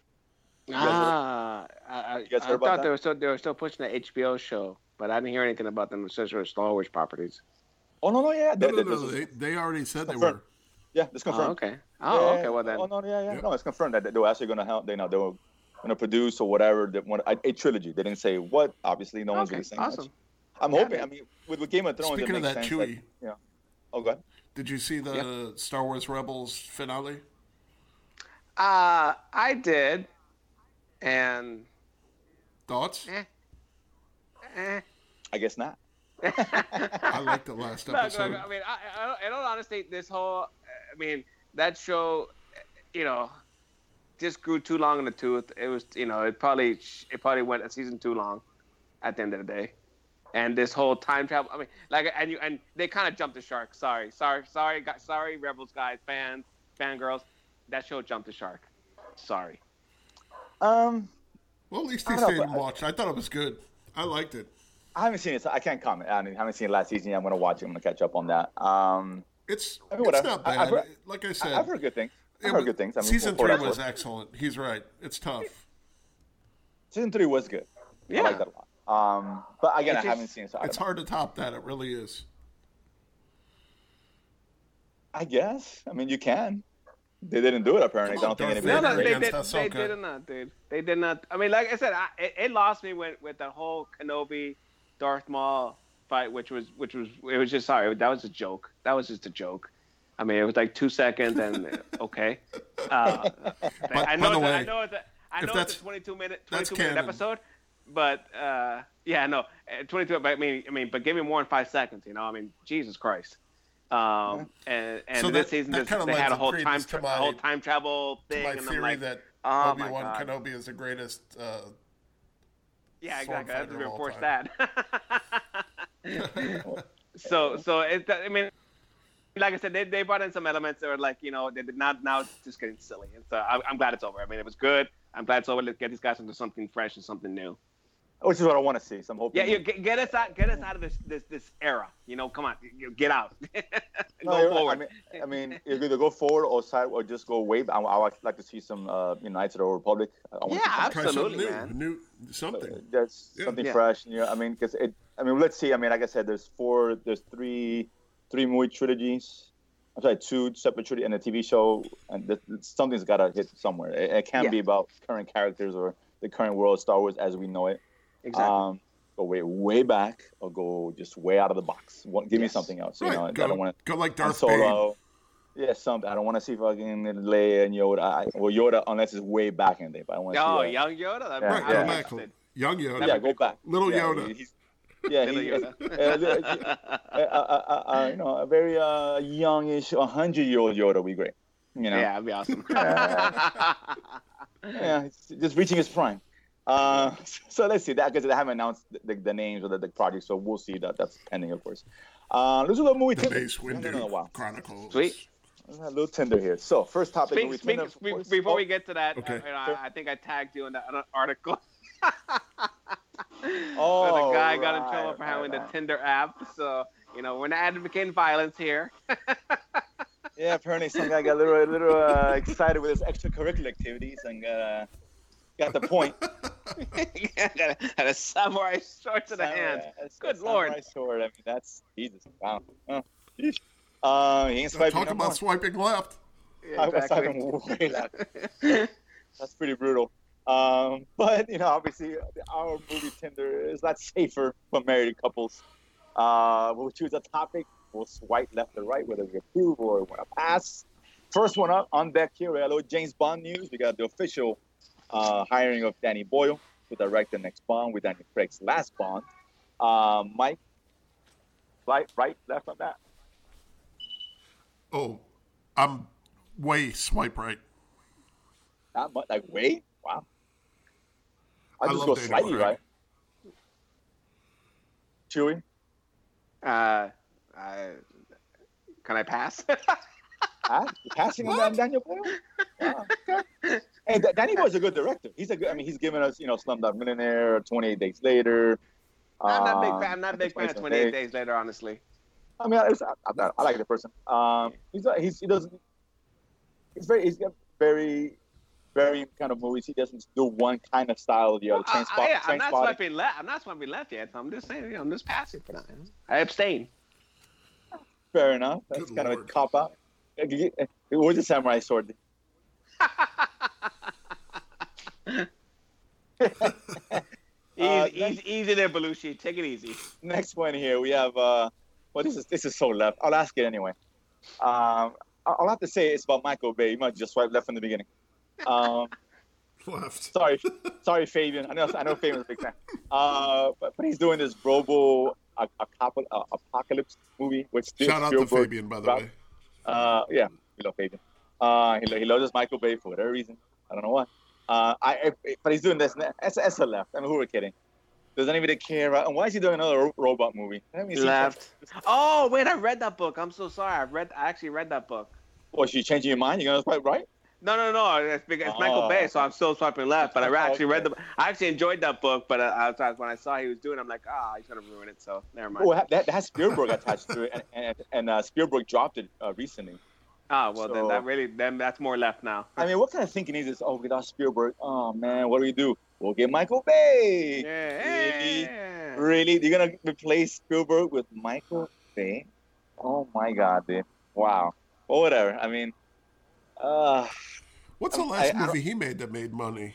Ah, I, I, guys I heard about thought that? they were still they were still pushing the H B O show, but I didn't hear anything about them especially with Star Wars properties. Oh no no yeah. No, They- no, they- no. this is- They, they already said they confirmed. were. Yeah, it's confirmed. Oh, okay. Oh, Yeah, okay. Well then. Oh no, yeah, yeah. Yep. No, it's confirmed that they were actually going to help. They know they were going to produce or whatever. They want a, a trilogy. They didn't say what. Obviously, no one's Okay, really saying awesome. much. I'm Yeah, hoping. man. I mean, with, with Game of Thrones, Speaking it of makes that, sense. Chewie. Like, yeah. Oh, go ahead. Did you see the Star Wars Rebels finale? Uh, I did, and Thoughts? eh, eh. I guess not. I liked the last Look, episode. look, I mean, I, I, in all honesty, this whole, I mean, that show, you know, just grew too long in the tooth. It was, you know, it probably, it probably went a season too long, at the end of the day. And this whole time travel, I mean, like, and you, and they kind of jumped the shark. Sorry, sorry, sorry, guys, sorry, Rebels guys, fans, fangirls, that show jumped the shark. Sorry. Um, Well, at least he I don't know, stayed and but I- watched. I thought it was good. I liked it. I haven't seen it, so I can't comment. I, mean, I haven't seen it last season yet. I'm going to watch it. I'm going to catch up on that. Um, It's I mean, it's whatever. not I- bad. I've heard- like I said, I, I've heard good things. I've it heard was- good things. I mean, season for- for three what was it's worth. excellent. He's right. It's tough. Season three was good. Yeah. I like that a lot. Um, but again, It's I just- haven't seen it, so I It's don't know. hard to top that. It really is. I guess. I mean, you can. They didn't do it apparently. Come I on, don't think Darth No, anybody. no, Vader they against did. They Ahsoka. did not, dude. They did not. I mean, like I said, I, it, it lost me with with the whole Kenobi, Darth Maul fight, which was which was it was just sorry. That was a joke. That was just a joke. I mean, it was like two seconds and okay. Uh, I know. by the it's a- way, I know it's a, I if know that's- it's a twenty-two minute that's twenty-two minute canon. episode, but uh, yeah, no, uh, twenty-two. But I mean, I mean, but give me more than five seconds. You know, I mean, Jesus Christ. Um, and and So this that- season that this- kinda they had lends a whole credence time to tra- my- a whole time travel To thing, my and I'm theory like, that oh my Obi-Wan God. Kenobi is the greatest. Uh, Yeah, sword exactly. I have to fighter of all reinforce time. that. so, so it. I mean, like I said, they, they brought in some elements that were like, you know, they did not. Now it's just getting silly, and so I, I'm glad it's over. I mean, it was good. I'm glad it's over. Let's get these guys into something fresh and something new. Which is what I want to see. So I'm hoping. Yeah, you get, get us out. Get us out of this this this era. You know, come on, you, get out. No, Go you're right. forward. I mean, I mean, you either go forward or side, or just go way. I, I would like to see some uh, you know, Knights of the Old Republic. I want to Yeah, see some- try Absolutely, something man. new. New something. That's Yeah. something Yeah. fresh. You know, I mean, because it. I mean, let's see. I mean, like I said, there's four. There's three, three movie trilogies. I'm sorry, two separate trilogies and a T V show, and th- something's got to hit somewhere. It, it can't Yeah. be about current characters or the current world of Star Wars as we know it. Exactly. Um, go way, way back, or go just way out of the box. What, give me Yes. something else. You Right, know, I go, don't want to. go like Han Darth Bane. Solo. Yeah, something. I don't want to see fucking Leia and Yoda. I, well, Yoda, unless it's way back in the day. But I want to oh, see. Uh, young Yoda. That Yeah, Right, I'm go yeah. back. interested. Young Yoda. yeah, go back. Little yeah, Yoda. He's, yeah, Little he, Yoda. uh, uh, uh, uh, uh, you know, a very uh, youngish, a hundred-year-old Yoda would be great. You know, Yeah, that'd be awesome. yeah, it's just reaching his prime. Uh, so let's see that because they haven't announced the, the, the names of the, the project, so we'll see that. That's pending, of course. Uh, let's do a movie. The Tinder. Mace We haven't done it in a Windu while. Chronicles. Sweet. Let's have a little Tinder here. So first topic. Speak, movie speak, Tinder, speak- of course. before Oh, we get to that, Okay. uh, you know, I, I think I tagged you in that an article. Oh, So the guy got in right, trouble for right, having right. the Tinder app. So, you know, we're not advocating violence here. Yeah, apparently some guy got a little, a little uh, excited with his extracurricular activities and uh, got the point. Had a, had a samurai sword to the hand. That's- Good that's Lord. samurai sword. I mean, that's Jesus. Wow. Oh, sheesh. uh, he ain't swiping Talk no about more. swiping left. Yeah, I was exactly. swiping way left. That's pretty brutal. Um, but you know, obviously, our movie Tinder is not safer for married couples. Uh, we'll choose a topic. We'll swipe left or right, whether we approve or want to pass. First one up on deck here. We got a little James Bond news. We got the official uh, hiring of Danny Boyle to direct the next Bond with Daniel Craig's last Bond. Um, Mike, right, right, left on that. Oh, I'm way swipe right. Not much. Like, wait, wow. I I just love go Daniel slightly Craig. right. Chewy? Uh, I, can I pass? Huh? You passing on Daniel Boyle? Wow, okay. Hey, D- Danny Boyle's a good director. He's a good. I mean, he's given us, you know, Slumdog Millionaire, twenty-eight Days Later. I'm not a big um, fan. I'm not a big fan of twenty-eight Days Later, honestly. I mean, I, I, I like the person. Um, he's he's he doesn't. He's very. He's got very, very kind of movies. He doesn't do one kind of style or the other. Well, Train I, spot. I, train I'm not spotting. swiping left. I'm not swiping left yet. So I'm just saying, you know, I'm just passing for now. I abstain. Fair enough. That's Good kind of a Lord. cop out. Where's the samurai sword? Easy, Uh, easy, easy there, Belushi. Take it easy. Next one here, we have. Uh, well, this is this is so left. I'll ask it anyway. Um, I- I'll have to say it's about Michael Bay. You might just swipe left from the beginning. Um, Left. sorry, sorry, Fabian. I know I know Fabian's a big fan. Uh, but, but he's doing this Robo a- Acop- uh, Apocalypse movie, which Shout out to Spielberg Fabian, by the dropped. way. Uh, yeah, we love Fabian. Uh, he, he loves this Michael Bay for whatever reason. I don't know why. Uh, I, I but he's doing this. It's, it's a left. I mean, who are we kidding? Does anybody care? About, and why is he doing another ro- robot movie? I mean, Left. Oh wait, I read that book. I'm so sorry. I read. I actually read that book. Well, you changing your mind? You're gonna swipe right? No, no, no. It's, because it's Michael Oh. Bay, so I'm still swiping left. But I actually read the. Okay. I actually enjoyed that book, but uh, I was, when I saw he was doing, it, I'm like, ah, he's gonna ruin it. So never mind. Well, that, that has Spielberg attached to it, and and, and uh, Spielberg dropped it uh, recently. Ah, well so- then that really, then that's more left now. I mean, what kind of thinking is this? Oh, without Spielberg, oh man, what do we do? We'll get Michael Bay. Yeah. Really? yeah. Really? You're gonna replace Spielberg with Michael Bay? Oh my God, dude! Wow. Well, whatever. I mean, uh, What's the I- last I don't- movie he made that made money?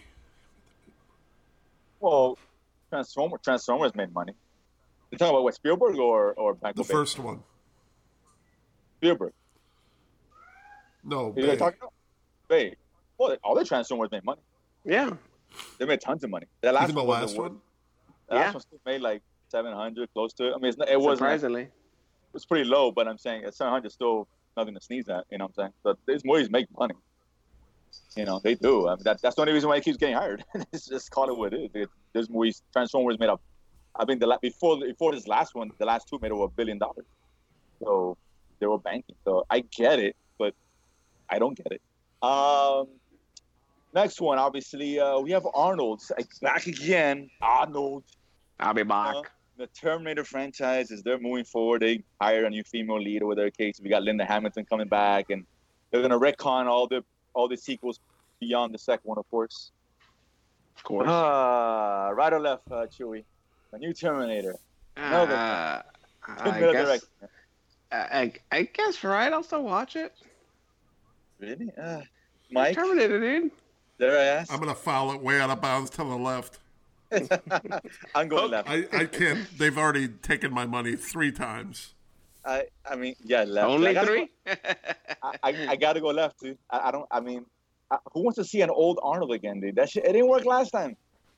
well, Transformers. Transformers made money. You're talking about what, Spielberg or or Michael The Bay? first one. Spielberg. No, You're Bay. talking about Bay. Well, all the Transformers made money. Yeah. They made tons of money. The last Even the one wasn't last worth- one? The last Yeah. one still made like seven hundred, close to it. I mean, it's not, it wasn't. Surprisingly. It was pretty low, but I'm saying at seven hundred is still nothing to sneeze at. You know what I'm saying? But these movies make money. You know, they do. I mean, that, that's the only reason why he keeps getting hired. It's just call it what it is. There's movies, Transformers made up. I think the la- before before this last one, the last two made over a billion dollars. So they were banking. So I get it, but I don't get it. Um, next one, obviously, uh, we have Arnold like, back again. Arnold. I'll be back. Uh, the Terminator franchise is they're moving forward. They hire a new female lead or whatever the case. We got Linda Hamilton coming back, and they're gonna retcon all the all the sequels beyond the second one, of course. Of course. Uh, right or left, uh, Chewie? A new Terminator. no, the- Uh, Good I middle guess. direction. I, I guess right. I'll still watch it. Really? Uh, Mike, Terminator, dude. dare I ask? I'm going to foul it way out of bounds to the left. I'm going left. I, I can't. They've already taken my money three times. I, I mean, yeah, left. I Only gotta three. Go, I, I, I gotta go left, dude. I, I don't. I mean, I, who wants to see an old Arnold again, dude? That shit. It didn't work last time.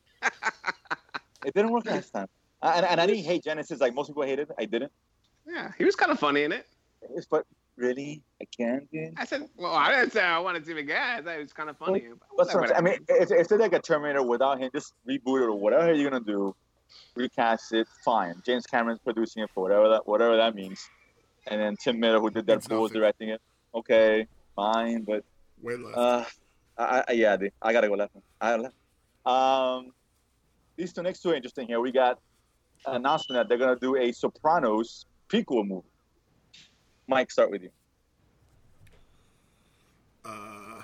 It didn't work last time. Uh, and, and I didn't hate Genesis like most people hated. I didn't. Yeah, he was kind of funny in it. It's, but really, again, dude. I said, well, I didn't say I wanted to see him again. I thought he was kind of funny. That's what I'm saying. I mean, if, if it's like a Terminator without him, just reboot it or whatever you're gonna do, recast it, fine. James Cameron's producing it for whatever that whatever that means, and then Tim Miller, who did Means Deadpool, was nothing. directing it. Okay, fine, but Way left. uh, I, I yeah, dude, I gotta go left. I gotta left. Um, these two next two are interesting here. We got an announcement that they're gonna do a Sopranos prequel movie. Mike, start with you. Uh,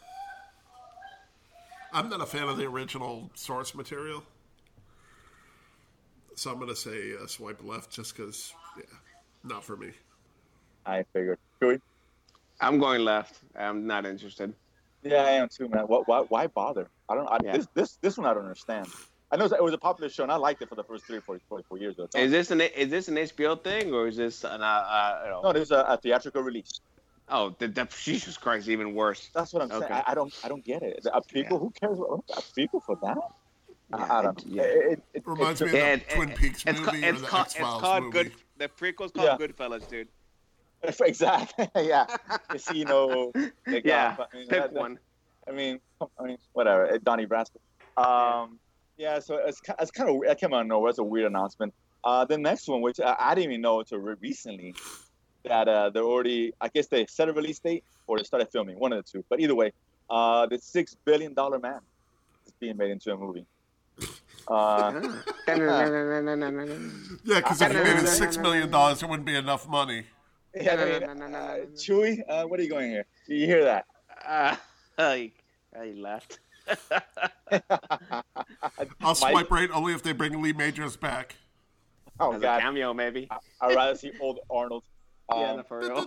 I'm not a fan of the original source material. So I'm going to say uh, swipe left just because, yeah, not for me. I figured. Chewie? I'm going left. I'm not interested. Yeah, I am too, man. What? Why? Why bother? I don't. I, Yeah. This this this one I don't understand. I know it was a popular show, and I liked it for the first three or four, four, four years. Though. Is this an is this an H B O thing or is this an uh, uh you know? No, there's a, a theatrical release. Oh, the, the, Jesus Christ, even worse. That's what I'm saying. Okay. I, I don't I don't get it. Are people Yeah. who cares? What, are people for that? Yeah, I, I don't. it- know. yeah. It, it, it, Reminds it- me of Yeah, the it- Twin it- Peaks it's movie ca- or it's the called, X it's Files called movie. good. The prequel's called Yeah. Goodfellas, dude. Exactly. Yeah. Casino. They Yeah, got- I mean, pick that- that- one. I mean, I mean, whatever. Donnie Brasco. Um, yeah. So it's ki- it's kind of it came out of nowhere. It's a weird announcement. Uh, the next one, which I, I didn't even know until re- recently, that uh, they're already. I guess they set a release date or they started filming. One of the two. But either way, uh, the Six Billion Dollar Man is being made into a movie. Uh, Yeah, because if you made it six million dollars, it wouldn't be enough money. yeah, I mean, uh, Chewy, uh, what are you going here? Do you hear that? Uh, he, he left. I'll Mike? swipe right only if they bring Lee Majors back. Oh As a God, cameo, maybe. I'd rather see old Arnold. Um, Yeah, no, for real.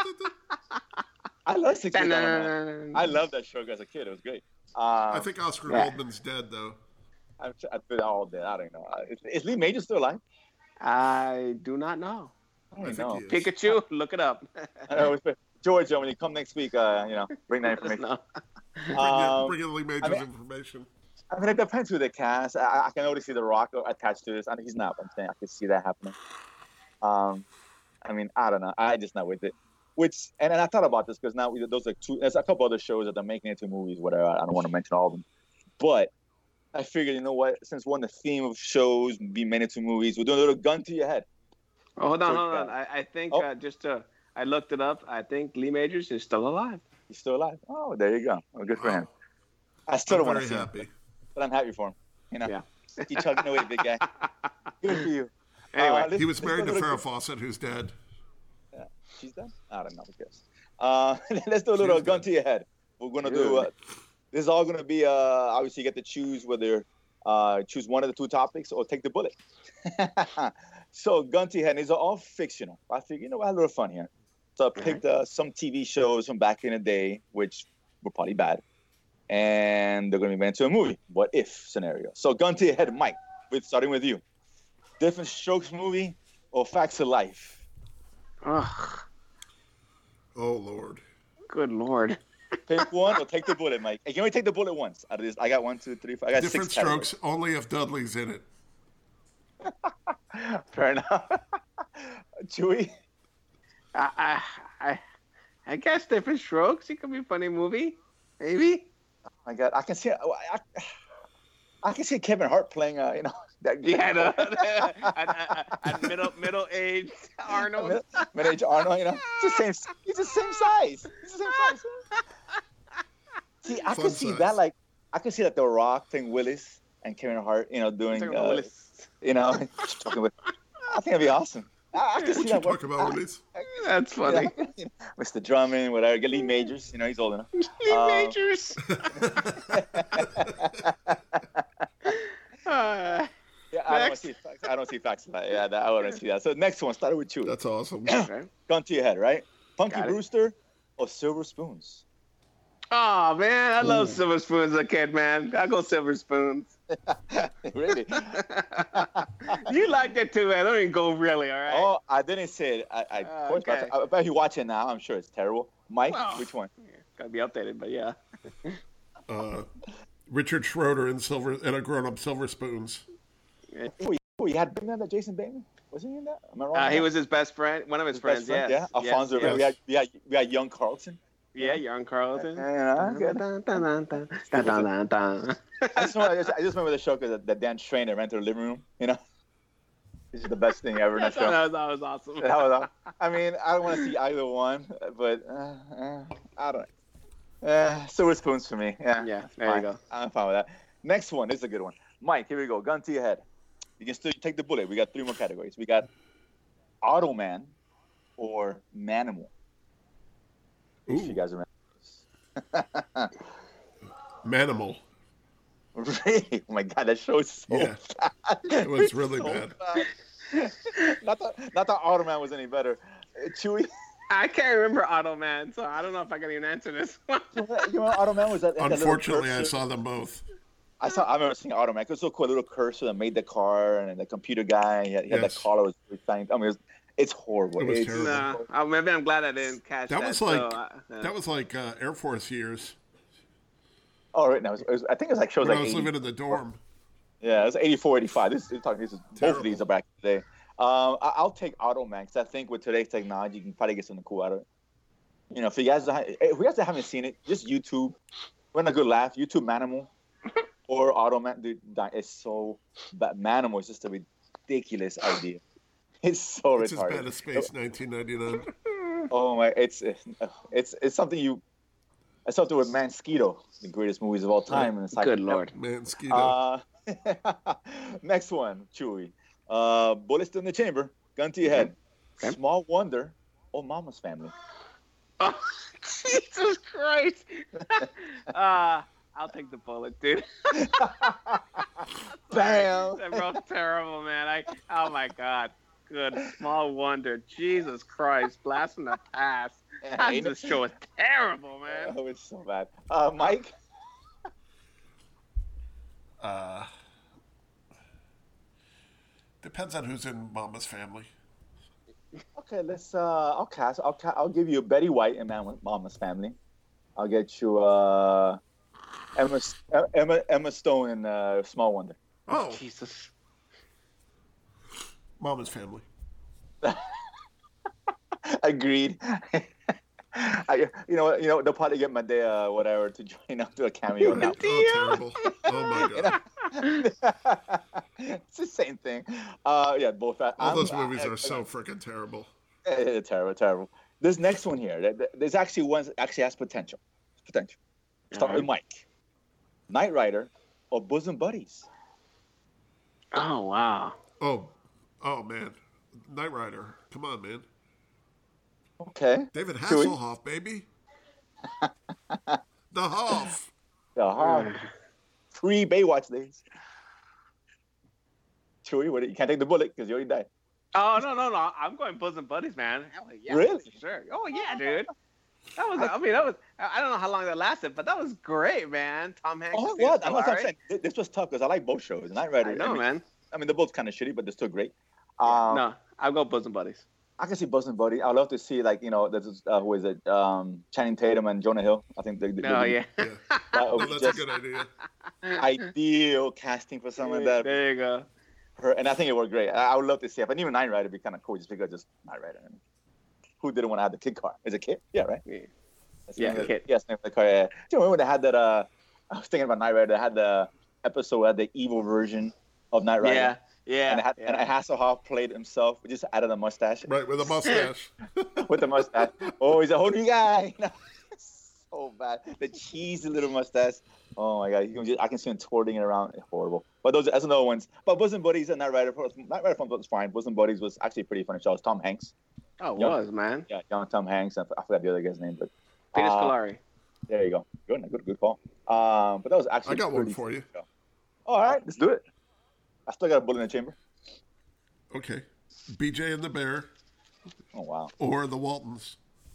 I love Six Billion Dollar Man. I love that show as a kid. It was great. Um, I think Oscar Yeah. Goldman's dead, though. I'm, I feel all dead. I don't know. Uh, Is, is Lee Major still alive? I do not know. I I don't think know. he is. Pikachu, look it up. I know it's- Georgia, when you come next week, uh, you know, bring that information. No. Bring, Um, in, bring in Lee Majors I mean- information. I mean, it depends who they cast. I, I can already see The Rock attached to this. I mean, he's not, but I'm saying I can see that happening. Um, I mean, I don't know. I just not with it. Which, and, and I thought about this because now we, those are two. There's a couple other shows that they're making into movies, whatever. I don't want to mention all of them, but I figured, you know what? Since we're on the theme of shows being made into movies, we're doing a little gun to your head. Oh, hold on, So, hold on. uh, I, I think oh. uh, just uh, I looked it up. I think Lee Majors is still alive. He's still alive. Oh, there you go. Well, good for Wow. him. I still I'm don't want to very see him, happy. but I'm happy for him. You know, Yeah. keep chugging away, big guy. Good for you. Anyway, Uh, let's- He was let's married do to a little- Farrah Fawcett, who's dead. She's done? I don't know. Who cares? Uh, let's do a little She's gun done. to your head. We're gonna do. Dude. Uh, this is all gonna be. Uh, obviously, you get to choose whether uh, choose one of the two topics or take the bullet. So, gun to your head. These are all fictional. I figured, you know, I had a little fun here. So I picked uh, some T V shows from back in the day, which were probably bad, and they're gonna be made into a movie. What if scenario? So, gun to your head, Mike. With starting with you. Different Strokes movie or Facts of Life? Ugh, Oh, Lord. good lord. Pick one or take the bullet, Mike. You can only take the bullet once. Out of this, I got one, two, three, four. I got Different six categories. strokes only if Dudley's in it. Fair enough. Chewy. I, I, I, I guess Different Strokes. It could be a funny movie, maybe. I got. I can see. I, I, I can see Kevin Hart playing. Uh, you know. That, Yeah, no, at, at, at middle middle aged Arnold. Mid-age Arnold. You know. He's the same. He's the same size. He's the same size. See, I Fun can see size. that. Like, I can see like The Rock playing Willis and Kevin Hart. You know, doing. Talking Uh, about Willis. you know, talking with. I think it'd be awesome. I, I can see What you that. talk work- about, Willis? That's funny. Yeah. Mister Drummond, whatever. Get Lee Majors. You know, he's old enough. Lee Um, Majors. Uh, Yeah, I don't Next. see facts. I don't see facts of that. Yeah, that, I want to see that. So next one, started with you. That's awesome. okay. Gun to your head, right? Punky Got it. Brewster or Silver Spoons? Oh man, I love Ooh. Silver Spoons as a kid, man. I go Silver Spoons. Really? You liked it too, man. Don't even go really, all right? Oh, I didn't say it. I, I, of Oh, course, but okay. I, I bet you watch it now. I'm sure it's terrible. Mike, Well. which one? Gotta be updated, but yeah. Uh, Richard Schroeder in silver and a grown-up Silver Spoons. Oh, you, oh, you had been there, that Jason Bateman? Was he in that? Am I wrong? Uh, he was his best friend, one of his, His friends. best friend? Yes. Yeah, Alfonso. Yes, We, had, we, had, we had young Carlton. Yeah, Young Carlton. Yeah, good. Dun, dun, dun, dun, dun, dun, dun, dun. I just, remember, I, just, I just remember the show because the Dan Trainer ran to the living room. You know, this is the best thing ever in that that, show. was, that was awesome. That was all. I mean, I don't want to see either one, but uh, uh, I don't. Uh, silver spoons for me. Yeah. Yeah, that's there you fine. go. I'm fine with that. Next one. This is a good one. Mike, here we go. Gun to your head. You can still take the bullet. We got three more categories. We got Automan or Manimal. If you Ooh. guys remember this. Manimal. Really? Oh my God, that show is so Yeah. bad. It was It's really so bad. bad. not that, not that Automan was any better. Uh, Chewy. I can't remember Automan, so I don't know if I can even answer this one. You know, Automan was that. that Unfortunately, I cursor. saw them both. I saw. I remember seeing Automan. It was so cool. A little cursor that made the car, and the computer guy. He had, he had Yes. that collar was really tiny. I mean, it was, it's horrible. It was it's, terrible. Nah, oh, maybe I'm glad I didn't catch that. That was like so, uh, yeah. that was like uh, Air Force years Oh, right now, it was, it was, I think it was like shows when like I was eighty. living in the dorm. Yeah, it was eighty-four, eighty-five. This is talking. This is both Terrible. of these are back in the day. Um, I, I'll take Automan because I think with today's technology, you can probably get something cool out of it. You know, if you guys, if you guys haven't seen it, just YouTube. Run a good laugh. YouTube Manimal or Automan. Dude, that is so bad. Manimal is just a ridiculous idea. It's so It's as retarded. bad as Space nineteen ninety-nine. Oh my! It's it's it's something you. It's something with Mansquito, the greatest movies of all time. And it's like, Good lord. Man, Skeeto. Uh, next one, Chewy. Uh, bullet still in the chamber. Gun to your head. Okay. Small Wonder or Mama's Family. Oh, Jesus Christ. uh, I'll take the bullet, dude. Bam. They're both terrible, man. I. Oh my God. Good. Small Wonder. Jesus Christ. Blast from the past. Yeah, ain't This it- show is terrible, man. Oh, it's so bad. Uh, Mike. Uh, depends on who's in Mama's Family. Okay, let's. Uh, I'll cast. I'll. Ca- I'll give you Betty White and Man- Mama's Family. I'll get you uh, Emma, Emma, Emma Stone in uh, Small Wonder. Oh, Jesus. Mama's Family. Agreed. I, you know, you know, they'll probably get Medea, whatever, to join up to a cameo now. Oh, terrible. Oh, my God. It's the same thing. Uh, yeah, both. All I'm- those movies I- are so freaking terrible. Eh, terrible, terrible. This next one here, th- th- there's actually one that actually has potential. Potential. Start with Mike. Knight Rider or Bosom Buddies. Oh, wow. Oh, oh, man. Knight Rider. Come on, man. Okay. David Chewie? Hasselhoff, baby. The Hoff. Uh-huh. Free Baywatch days. Chewie, what, you can't take the bullet because you already died. Oh, no, no, no. I'm going Bosom Buddies, man. Hell yeah. Really? For sure. Oh, yeah, dude. That was, I mean, that was, I don't know how long that lasted, but that was great, man. Tom Hanks. Oh, is still what? I'm not alright. saying. Th- This was tough because I like both shows. Knight Rider. I know, mean, man. I mean, they're both kind of shitty, but they're still great. Um, No, I'll go Bosom Buddies. I can see Bosom Buddy. I'd love to see, like, you know, this is, uh, who is it? Um, Channing Tatum and Jonah Hill. I think they, they, Oh, they- yeah. Yeah. that Oh, would be that's just a good idea. ideal casting for something like that. There you go. Her, and I think it worked great. I, I would love to see it. But even Knight Rider would be kind of cool just because just Knight Rider. I mean, who didn't want to have the kid car? Is it Kid? Yeah, right? Yeah. That's the Yeah, name of Kid. the- Yes, name of the car. Yeah. Do you remember when they had that? Uh, I was thinking about Knight Rider. They had the episode where the evil version of Knight Rider. Yeah, yeah. And, it had, yeah. and Hasselhoff played himself, just added a mustache. Right, with a mustache. With the mustache. Oh, he's a whole new guy. So bad. The cheesy little mustache. Oh my god, you can just, I can see him twirling it around. It's horrible. But those that's another ones. But Bosom Buddies and Knight Rider, Knight Rider was fine. Bosom Buddies was actually a pretty funny show. It was Tom Hanks. Oh, it Young- was, man. Yeah, young Tom Hanks. I f- I forgot the other guy's name, but Peter uh, Scolari. there you go. Good, good, good call. Um, but that was actually. I got a one pretty for you. show. All right, let's do it. I still got a bullet in the chamber. Okay. B J and the Bear Oh wow. or the Waltons.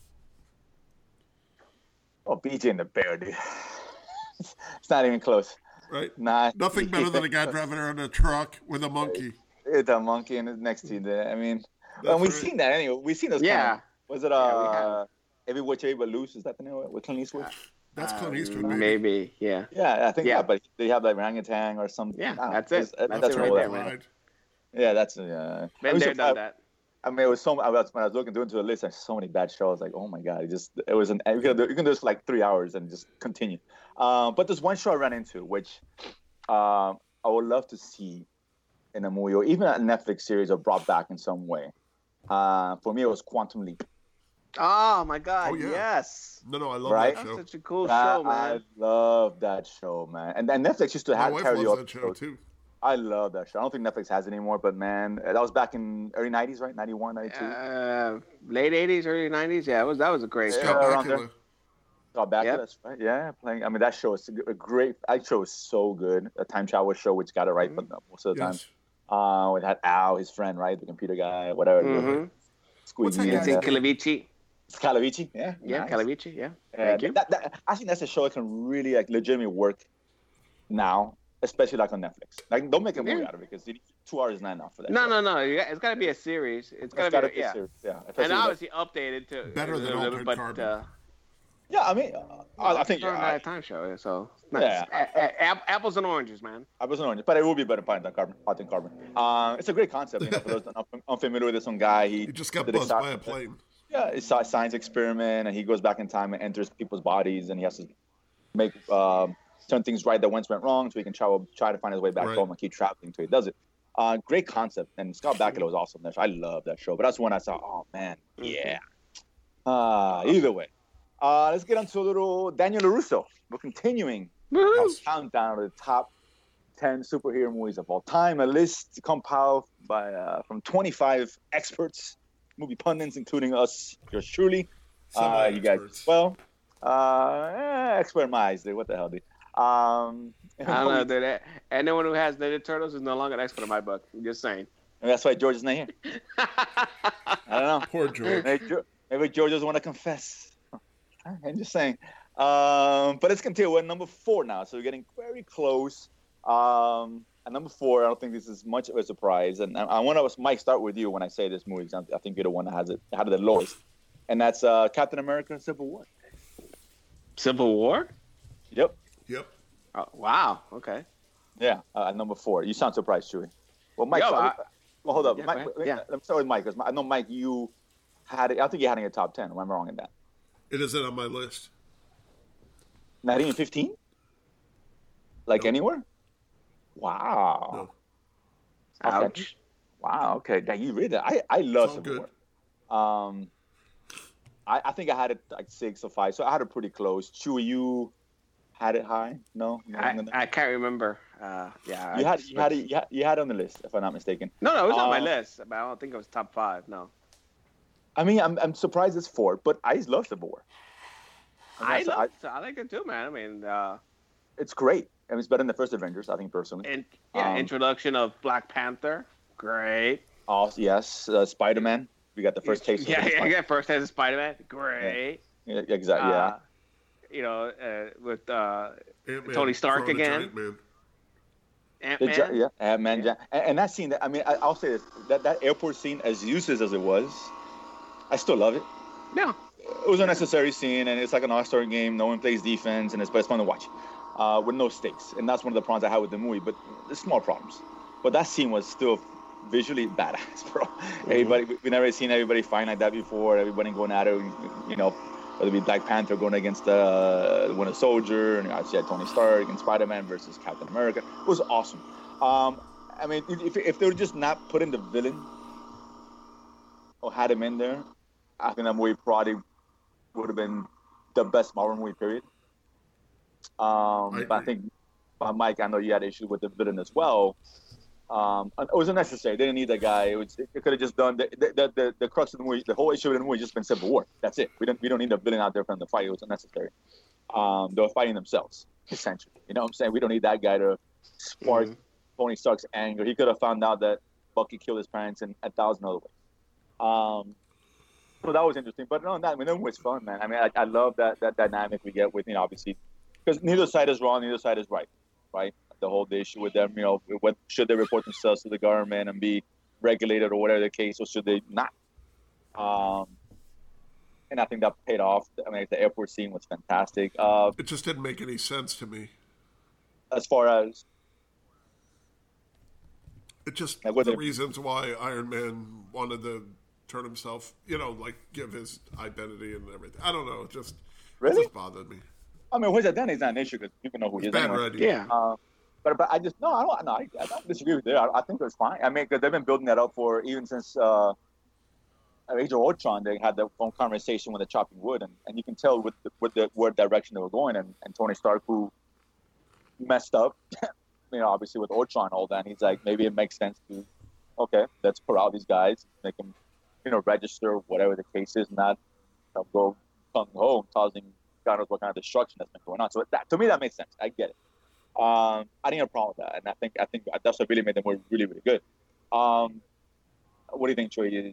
Oh, B J and the Bear, dude. it's not even close. Right? Not Nothing better than a guy driving around a truck with a monkey. It's a monkey and it's next to you there. I mean, That's and we've right. seen that anyway. We've seen those. Yeah. Kind of, was it Yeah, we uh, have. Every Which Way But Loose? Is that the name of it? With Clint Eastwood? That's Clint Eastwood, Uh, baby. Maybe, yeah. Yeah, I think Yeah. yeah. But they have like orangutan or something. Yeah, I don't know. that's it. It's- uh, That's that's it what right it there, was. man. Right. Yeah, that's yeah. I Been was there, done surprised- that. I mean, it was so. I was when I was looking into the list. There's so many bad shows. Like, oh my god, it just it was an. You can do, you can do this for like three hours and just continue. Um, but there's one show I ran into which um, I would love to see in a movie or even a Netflix series or brought back in some way. Uh, for me, it was Quantum Leap. Oh, my God, Oh, yeah. yes. No, no, I love Right? that That's show. such a cool That- show, man. I love that show, man. And, and Netflix used to My have wife karaoke loves that show, shows. too. I love that show. I don't think Netflix has it anymore, but man, that was back in early nineties, right? ninety-one, ninety-two. Uh, late eighties, early nineties. Yeah, it was that was a great Yeah. show. Scott around Bakula. Oh, back Yep. that's right. Yeah, playing. I mean, that show is a great. That show is so good. A time travel show, which got it right, but most of the Yes. time, uh, it had Al, his friend, right, the computer guy, whatever. Mhm. Squeaky. What's that in guy's Vincent there. Kilavici. Scalavici, yeah, Yeah, nice. Calavici, yeah. Yeah, Thank you. that, that, I think that's a show that can really like legitimately work now, especially like on Netflix. Like, don't make a movie Yeah. out of it because you need, two hours is not enough for that. No, show. no, no. you got- It's got to be a series. It's got It's to gotta be, be a yeah. series, yeah. And especially with obviously updated to Better than a little Altered bit, Carbon. Uh, that- yeah, I mean, uh, I, I think it's not yeah, a time show, so it's Yeah. nice. A- a- app- apples and oranges, man. I wasn't on it, but it will be better than Carbon. Altered Carbon. Uh, it's a great concept. You know, for those un- unfamiliar with this, some guy he He just got did buzzed a- by a plane. Yeah, it's a science experiment, and he goes back in time and enters people's bodies, and he has to make um, turn things right that once went wrong, so he can travel, try to find his way back Right. home and keep traveling until he does it. Uh, great concept, and Scott Bakula was awesome there. So I love that show, but that's when I saw, oh man, yeah. Uh, either way, uh, let's get on to a little Daniel LaRusso. We're continuing Woo! our countdown of the top ten superhero movies of all time. A list compiled by uh, from twenty-five experts, movie pundits, including us, yours truly. Uh, you guys, Semi-experts. well, uh, eh, expert in my eyes, dude. What the hell, dude? Um, I don't know, dude. That- Anyone who has Ninja Turtles is no longer an expert in my book. I'm just saying. And that's why George is not here. I don't know. Poor George. Maybe, George- maybe George doesn't want to confess. I'm just saying. Um, but let's continue. We're at number four now, so we're getting very close. Um, at number four, I don't think this is much of a surprise. And I, I want to, Mike, start with you when I say this movie. 'Cause I think you're the one that has it, had it the lowest. And that's uh, Captain America: Civil War. Civil War? Yep. Yep. Oh, wow. Okay. Yeah. Uh, at number four. You sound surprised, Chewy. Well, Mike. Yo, so- I- well, hold up. Yeah, Mike, go ahead. wait, Yeah. Let me start with Mike. 'Cause I know, Mike, you had it. I think you had it in your top ten. Am I wrong in that? It isn't on my list. Not even fifteen? Like Nope. anywhere? Wow. No. Okay. Ouch. Wow. Okay. That you read that. I, I love It's all Civil good. War. Um, I, I think I had it like six or five, so I had it pretty close. Chewy, you had it high? No. You I, I can't remember. Uh, yeah. you I had just- you had it you had, you had it on the list, if I'm not mistaken. No, no, it was on my Uh, list, but I don't think it was top five. No. I mean, I'm I'm surprised it's four, but I just love Civil War. I, that's- love, I, I like it too, man. I mean, uh, It's great. I mean, it's better than the first Avengers, I think personally. and yeah, Um, introduction of Black Panther, great. Oh yes, uh, Spider-Man. We got the first taste. Yeah, of yeah, Spider- yeah. First as Spider-Man, great. yeah, exactly. Yeah. Uh, you know, uh, with uh, Ant-Man Tony Stark throwing a again. giant man. The Ant-Man. gi- yeah, Ant-Man, yeah. And, and that scene, that, I mean, I, I'll say this: that that airport scene, as useless as it was, I still love it. Yeah. It was a necessary scene, and it's like an all-star game. No one plays defense, and it's, but it's fun to watch uh, with no stakes. And that's one of the problems I had with the movie. But the small problems. But that scene was still visually badass, bro. Everybody, we, we never seen everybody fighting like that before. Everybody going at it, you know, whether it be Black Panther going against uh, the Winter Soldier, and obviously had Tony Stark and Spider-Man versus Captain America. It was awesome. Um, I mean, if, if they were just not putting the villain or had him in there, I think that movie probably would have been the best Marvel movie, period. Um, I but I agree. think, uh, Mike, I know you had issues with the villain as well. Um, and it was unnecessary. They didn't need that guy. It, was, it could have just done the the, the the crux of the movie. The whole issue of the movie just been Civil War. That's it. We don't we don't need a villain out there for them to fight. It was unnecessary. Um, they were fighting themselves essentially. You know what I'm saying? We don't need that guy to spark Mhm. Tony Stark's anger. He could have found out that Bucky killed his parents in a thousand other ways. Um, so that was interesting. But no, that I mean, that was fun, man. I mean, I, I love that that dynamic we get with, you know, obviously, because neither side is wrong, neither side is right, right? The whole issue with them, you know, what should they report themselves to the government and be regulated or whatever the case, or should they not? Um, and I think that paid off. I mean, the airport scene was fantastic. Uh, It just didn't make any sense to me. as far as It just Like, what the they- reasons why Iron Man wanted to turn himself, you know, like give his identity and everything. I don't know. It just Really? it just bothered me. I mean, his identity is not an issue because people know who he It's is. bad anyway. writing. Yeah. Uh, but but I just no, I don't. No, I, I don't disagree with that. I, I think it was fine. I mean, because they've been building that up for even since uh, Age of Ultron. They had the phone conversation with the chopping wood, and, and you can tell with the, with the where direction they were going. And, and Tony Stark, who messed up, you know, obviously with Ultron and all that, and he's like, maybe it makes sense to, okay, let's corral these guys, make them, you know, register whatever the case is, not you know, go gung ho, causing God knows what kind of destruction that's been going on. So that, to me, that makes sense. I get it. Um, I didn't have a problem with that, and I think I think that's what really made them really really good. Um, what do you think, Troy? You,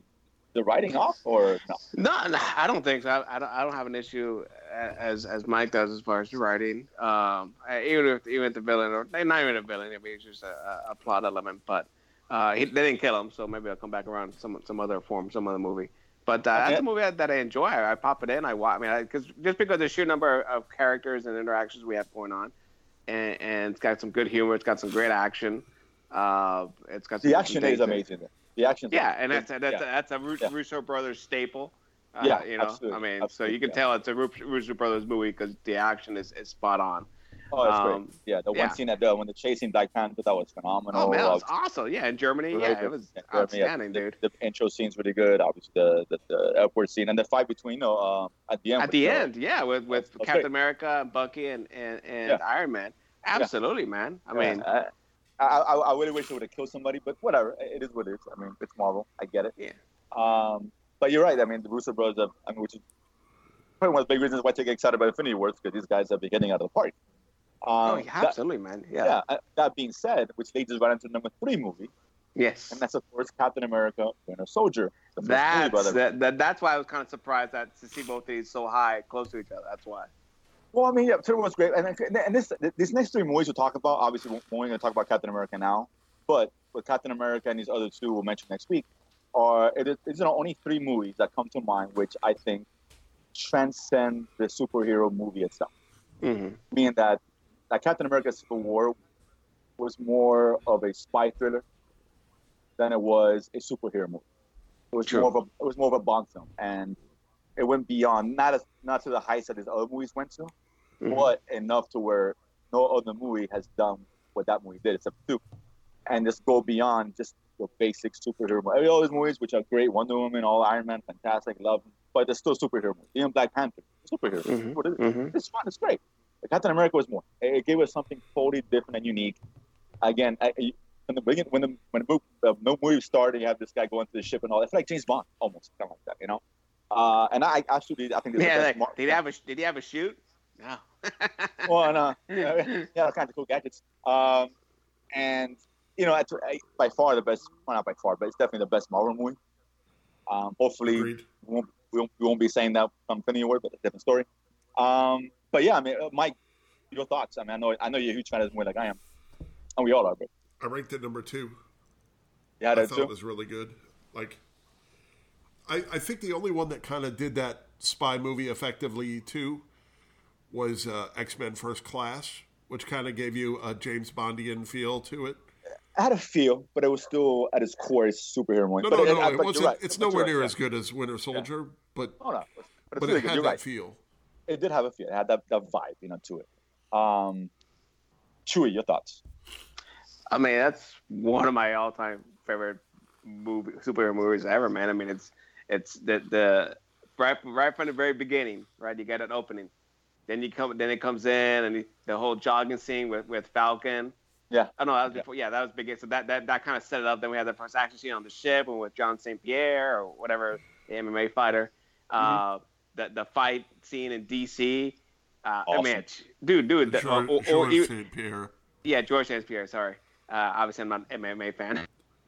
the writing off or no? No, no, I don't think so. I, I don't. I don't have an issue as as Mike does as far as the writing. Um, even if even if the villain or not even a villain, maybe it's just a, a plot element. But uh, he, they didn't kill him, so maybe I'll come back around some some other form, some other movie. But uh, Okay. that's a movie that, that I enjoy. I, I pop it in. I watch. I mean, because just because the sheer number of characters and interactions we have going on, and, and it's got some good humor. It's got some great action. Uh, it's got some, The action some is things that- amazing. The action. Yeah, and that's that's yeah. a, that's a Ru- Yeah. Russo brothers staple. Uh, Yeah, you know, absolutely, I mean, absolutely, so you can yeah. tell it's a Ru- Russo brothers movie because the action is, is spot on. Oh, that's Um, great. Yeah, the yeah. one scene that the when the chasing Black Panther, that was phenomenal. Oh man, that was Uh, awesome. Yeah, in Germany, really yeah, good. it was Yeah, Germany, yeah. outstanding, the, dude. The intro scene's really good. Obviously, the the, the airport scene and the fight between, you know, um, at the end. At with the the- end, yeah, with with That's Captain great. America, and Bucky, and and, and Yeah. Iron Man. Absolutely, man. I mean, Yeah, I, I, I, I really wish it would have killed somebody, but whatever. It is what it is. I mean, it's Marvel. I get it. Yeah. Um, but you're right. I mean, the Russo brothers, have, I mean, which is probably one of the big reasons why I get excited about Infinity Wars, because these guys have been getting out of the park. Um, oh, yeah, that, absolutely, man. Yeah. yeah. uh, That being said, which leads us right into the number three movie, Yes. and that's of course Captain America: Winter Soldier. The first movie, That's brother. that, that, that's why I was kind of surprised that to see both of these so high, close to each other. That's why. Well, I mean, yeah, Civil War's great, and and this these next three movies we'll talk about. Obviously, we're only going to talk about Captain America now, but with Captain America and these other two we'll mention next week, are it is these are the only three movies that come to mind which I think transcend the superhero movie itself. Mm-hmm. Meaning that that Captain America: Civil War was more of a spy thriller than it was a superhero movie. It was True. more of a it was more of a Bond film, and it went beyond not as not to the heights that his other movies went to, Mhm. but enough to where no other movie has done what that movie did except two, and just go beyond just the basic superhero movie. All those movies, which are great, Wonder Woman, all Iron Man, fantastic, love them, but they're still superhero movies. Even Black Panther, superhero. Mhm. That's what it is. Mhm. It's fun. It's great. But Captain America was more. It, it gave us something totally different and unique. Again, I, I- when the beginning, when the when the movie, the no movie started, you have this guy going to the ship and all. It's like James Bond, almost kind of like that, you know. Uh, and I absolutely, I think it's Yeah, the like, best. Mar- did he have a did he have a shoot? No. well, and, uh, yeah, all kinds of cool gadgets. Um, and you know, it's, uh, by far the best. Well, not by far, but it's definitely the best Marvel movie. Um, hopefully, Agreed. we won't, we, won't, we won't be saying that from Infinity War, but it's a different story. Um, but yeah, I mean, uh, Mike, your thoughts? I mean, I know, I know you're a huge fan of this movie, like I am, and we all are. But I ranked it number two. yeah, I that thought too. it was really good. Like, I, I think the only one that kind of did that spy movie effectively too was uh, X-Men First Class, which kind of gave you a James Bondian feel to it. I had a feel, but it was still at its core, it's superhero movie. No, but no, it, no, I- it but wasn't. you're right. It's But you're nowhere right, near yeah. as good as Winter Soldier, but Oh no, but it's but really it good. had You're that right. feel. It did have a feel. It had that, that vibe, you know, to it. Um, Chewy, your thoughts? I mean, that's one of my all-time favorite movie superhero movies ever, man. I mean, it's it's the the right right from the very beginning, right? You got an opening, then you come, then it comes in, and the, the whole jogging scene with, with Falcon. Yeah. Oh no, that was Yeah. before. Yeah, that was big. So that that that kind of set it up. Then we had the first action scene on the ship, and with John Saint Pierre or whatever, the M M A fighter. Uh, the the fight scene in D C. Uh, I mean, Awesome. dude, dude, the, or, George, or, or George even- Saint Pierre. yeah, George Saint Pierre. Sorry, uh, obviously I'm not an M M A fan.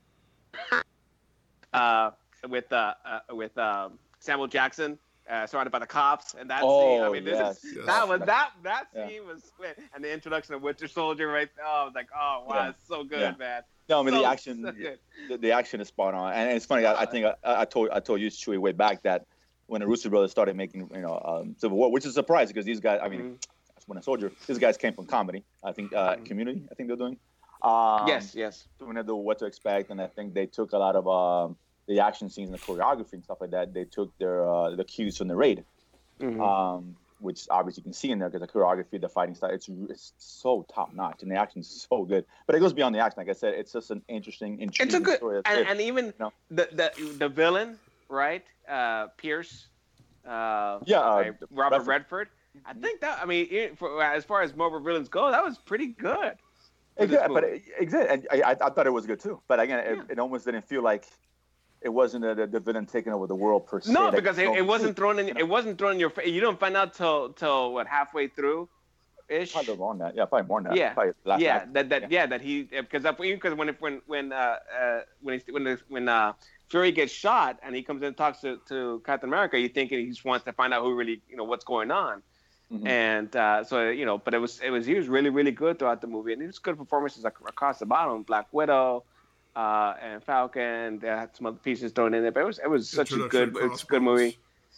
uh, with uh, uh with um, Samuel Jackson uh, surrounded by the cops and that scene. I Oh, mean, this yes. is Yes. that was that that Yeah. scene was and the introduction of Winter Soldier right. Oh, I was like, oh wow, Yeah. it's so good, Yeah. man. No, I mean So, the action, so good. the, the action is spot on, and it's funny. I, I think I, I told I told you Chewy way back that when the Russo brothers started making you know um, Civil War, which is a surprise because these guys, I mean, Mhm. that's when a soldier. These guys came from comedy. I think uh, Community. I think they're doing. Um, yes, yes. Doing it, what to expect, and I think they took a lot of um, the action scenes and the choreography and stuff like that. They took their uh, the cues from the Raid. Mhm. um, which obviously you can see in there because the choreography, the fighting style, it's, it's so top notch, and the action's so good. But it goes beyond the action. Like I said, it's just an interesting, intriguing It's a good, story. That's and, good. and even No. the, the the villain, right? Uh, Pierce. Uh, Yeah, uh, right, Robert Redford. Redford. I think that. I mean, it- for, as far as Marvel villains go, that was pretty good. for this Exactly, but movie. it, exactly, and I, I, I thought it was good too. But again, it, Yeah. it almost didn't feel like it wasn't the, the, the villain taking over the world per se. No, Like, because it, no, it wasn't thrown in. you know? It wasn't thrown in your face. You don't find out till till what halfway through, ish. Probably more than that. Yeah, probably more than that. Yeah, Probably last yeah, act. that that Yeah. yeah, that he because that because when it, when when uh, uh when he, when the, when uh Fury gets shot and he comes in and talks to, to Captain America, you thinking he just wants to find out who really, you know, what's going on. Mm-hmm. And uh, so, you know, but it was, it was, he was really, really good throughout the movie. And it was good performances across the bottom. Black Widow uh, and Falcon, they had some other pieces thrown in there. But it was, it was such a good, it was a good movie.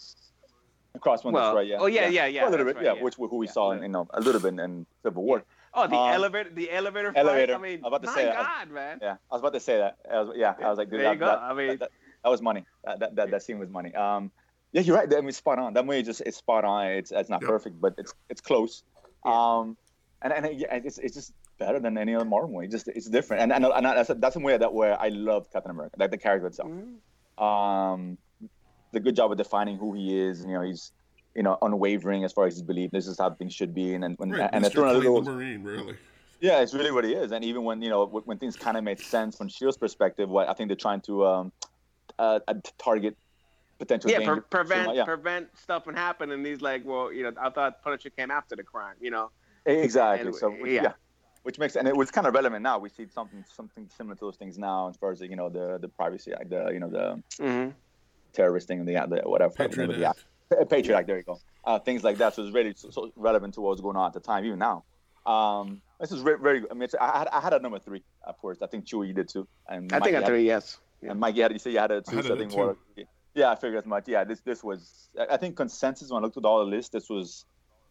Crossbones, well, that's right, yeah. Oh, yeah, yeah, yeah. Well, a little bit, right, yeah, yeah. which who we yeah, saw in, you know, a little bit in Civil War. Yeah. Oh, the um, elevator, the elevator fight. Elevator. I mean, I was about to my say that. God, man. Yeah, I was about to say that. I was, yeah, I was like, dude, there that, you go. That, I mean, that, that, that was money. That, that that that scene was money. Um, yeah, you're right. I mean, spot on. That movie just it's spot on. It's it's not yep. perfect, but it's it's close. Um, and and it, it's it's just better than any other Marvel movie. Just it's different. And and, and that's that's a way that where I love Captain America, like the character itself. Mm-hmm. Um, the good job of defining who he is. You know, he's you know unwavering as far as his belief. This is how things should be. And and when right, and Mister throwing a little Marine, really. Yeah, it's really what he is. And even when you know when things kind of made sense from Shield's perspective, what I think they're trying to um, uh, target potential yeah, danger. Pre- prevent so, yeah. prevent stuff from happening. And he's like, well, you know, I thought Punisher came after the crime, you know. Exactly. And, so which, yeah. yeah, which makes and it was kind of relevant now. We see something something similar to those things now as far as you know the the privacy act, the you know the mm-hmm. terrorist thing, the, the whatever. Patriot the, Act. Yeah, Patriot Act. There you go. Uh, things like that. So it's really so, so relevant to what was going on at the time, even now. Um, this is very, very I mean, it's, I had I had a number three at first. I think Chewie did too. And I think I three, yes. Yeah. And Mike, you had you say you had it too. I had so it I think too. more, yeah, I figured as much. Yeah, this this was I think consensus when I looked at all the lists. This was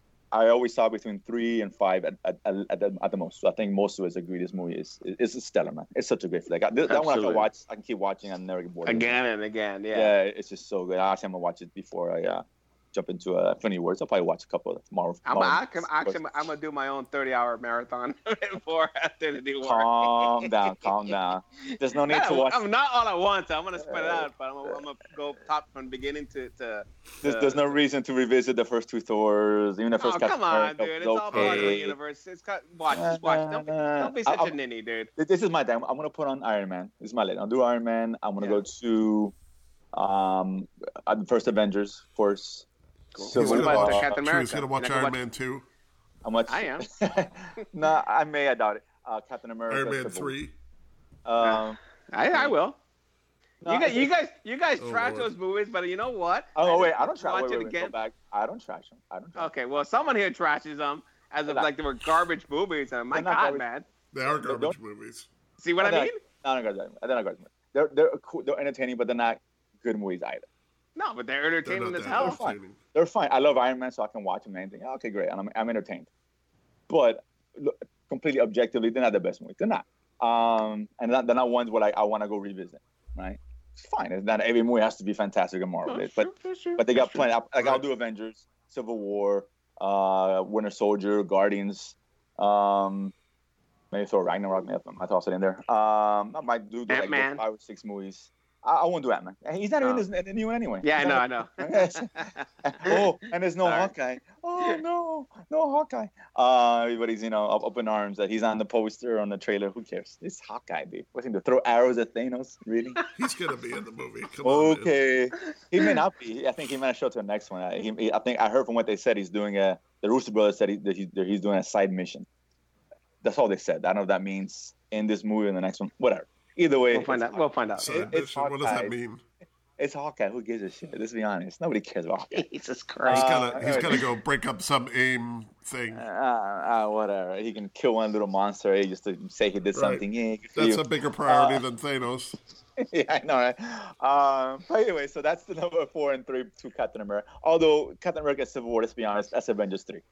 I always saw between three and five at at, at, the, at the most. So I think most of us agree this movie is is, is stellar, man. It's such a great flick. I, this, that one I can watch. I can keep watching and never get bored. Again and again, yeah. Yeah, it's just so good. Actually, I'm gonna watch it before I uh, jump into uh, Infinity Wars. I'll probably watch a couple of Marvel. I'm, Marvel I can, actually, I'm gonna do my own thirty-hour marathon before Infinity War. Calm down, calm down. There's no need no, to watch. I'm not all at once. I'm gonna spread it out, but I'm gonna, I'm gonna go top from beginning to. to there's, to, there's no reason to revisit the first two Thors, even the first. Oh, Captain come on, America dude! It's was all part of the okay. universe. It's got, watch, just watch. Don't, be- don't be such I, a ninny, dude. This is my time. I'm gonna put on Iron Man. This is my list. I'll do Iron Man. I'm gonna Yeah. go to um, uh, the first Avengers, of course. Cool. He's What gonna about watch- Captain Chewie's America? gonna watch You're not Iron gonna Man two, How much? I am. no, I may. I doubt it. Uh, Captain America. Iron Man Civil- three. Um, I, I will. no, you guys, I- you guys, you guys Oh, trash Lord. those movies, but you know what? Oh wait, I don't trash. Watch Wait, it wait, wait, again. go back. I don't trash them. I don't. Trash Okay, well, someone here trashes them as if They're not- like they were garbage movies. And my They're not God, garbage. man, They are Don't- garbage movies. see what I They're mean? not- No, no, no, they're not garbage. They're they're cool. They're entertaining, but they're not good movies either. No, but they're They're entertaining not as that hell. fine. entertaining. They're fine. I love Iron Man, so I can watch them and anything. Okay, great, and I'm I'm entertained. But look, completely objectively, they're not the best movies. They're not. Um, and they're not, they're not ones where like I want to go revisit. Right? It's fine. It's not every movie has to be fantastic and marvelous, but but they got plenty. Like I'll do Avengers, Civil War, uh, Winter Soldier, Guardians. Um, maybe throw Ragnarok. Maybe I toss it in there. Um, I might do like Ant-Man. five or six movies. I, I won't do Ant-Man. He's not even Oh. in this- in the new one anyway. Yeah, I He's know, I not- know. oh, and there's no Sorry. Hawkeye. Oh no, no Hawkeye. Uh, everybody's you know up, up in arms that he's on the poster on the trailer. Who cares? It's Hawkeye, dude. What's he to throw arrows at Thanos? Really? He's gonna be in the movie. Come on. man. Okay, he may not be. I think he might show to the next one. I, he, he- I think I heard from what they said he's doing a. The Russo brothers said he, that, he, that he's doing a side mission. That's all they said. I don't know if that means in this movie or in the next one. Whatever. Either way, We'll find it's out. We'll find out. Side It- it's mission. What does that Hawkeye. mean? It's Hawkeye. Who gives a shit? Let's be honest. Nobody cares about Hawkeye. Jesus He's Christ. gonna he's Uh, gonna go break up some AIM thing. Uh, uh, whatever. He can kill one little monster eh, just to say he did Right. something. Yeah, good for That's you. a bigger priority Uh, than Thanos. yeah, I know, right? Um, but anyway, so that's the number four and three to Captain America. Although Captain America Civil War, let's be honest, that's Avengers three.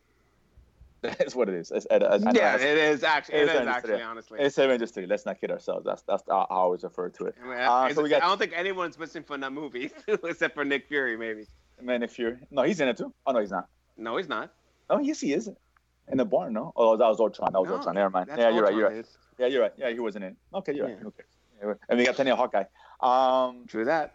That's what it is. It's, it's, it's, Yeah, it's, it is actually. It it's is Avengers actually, three. honestly. it's Avengers three. Let's not kid ourselves. That's that's how I always refer to it. I, mean, Uh, it's- so we got I don't think anyone's missing from that movie except for Nick Fury, maybe. Man of Fury. No, he's in it too. Oh no, he's not. No, he's not. Oh yes, he is. In the barn, no? Oh, that was Ultron. That was No, Ultron. Never mind. that's Yeah, you're right. You're Ultron, right. dude. Yeah, you're right. Yeah, he wasn't in. Okay, you're right. Yeah. Who cares? Yeah, and we got plenty of Hawkeye. Um, True that.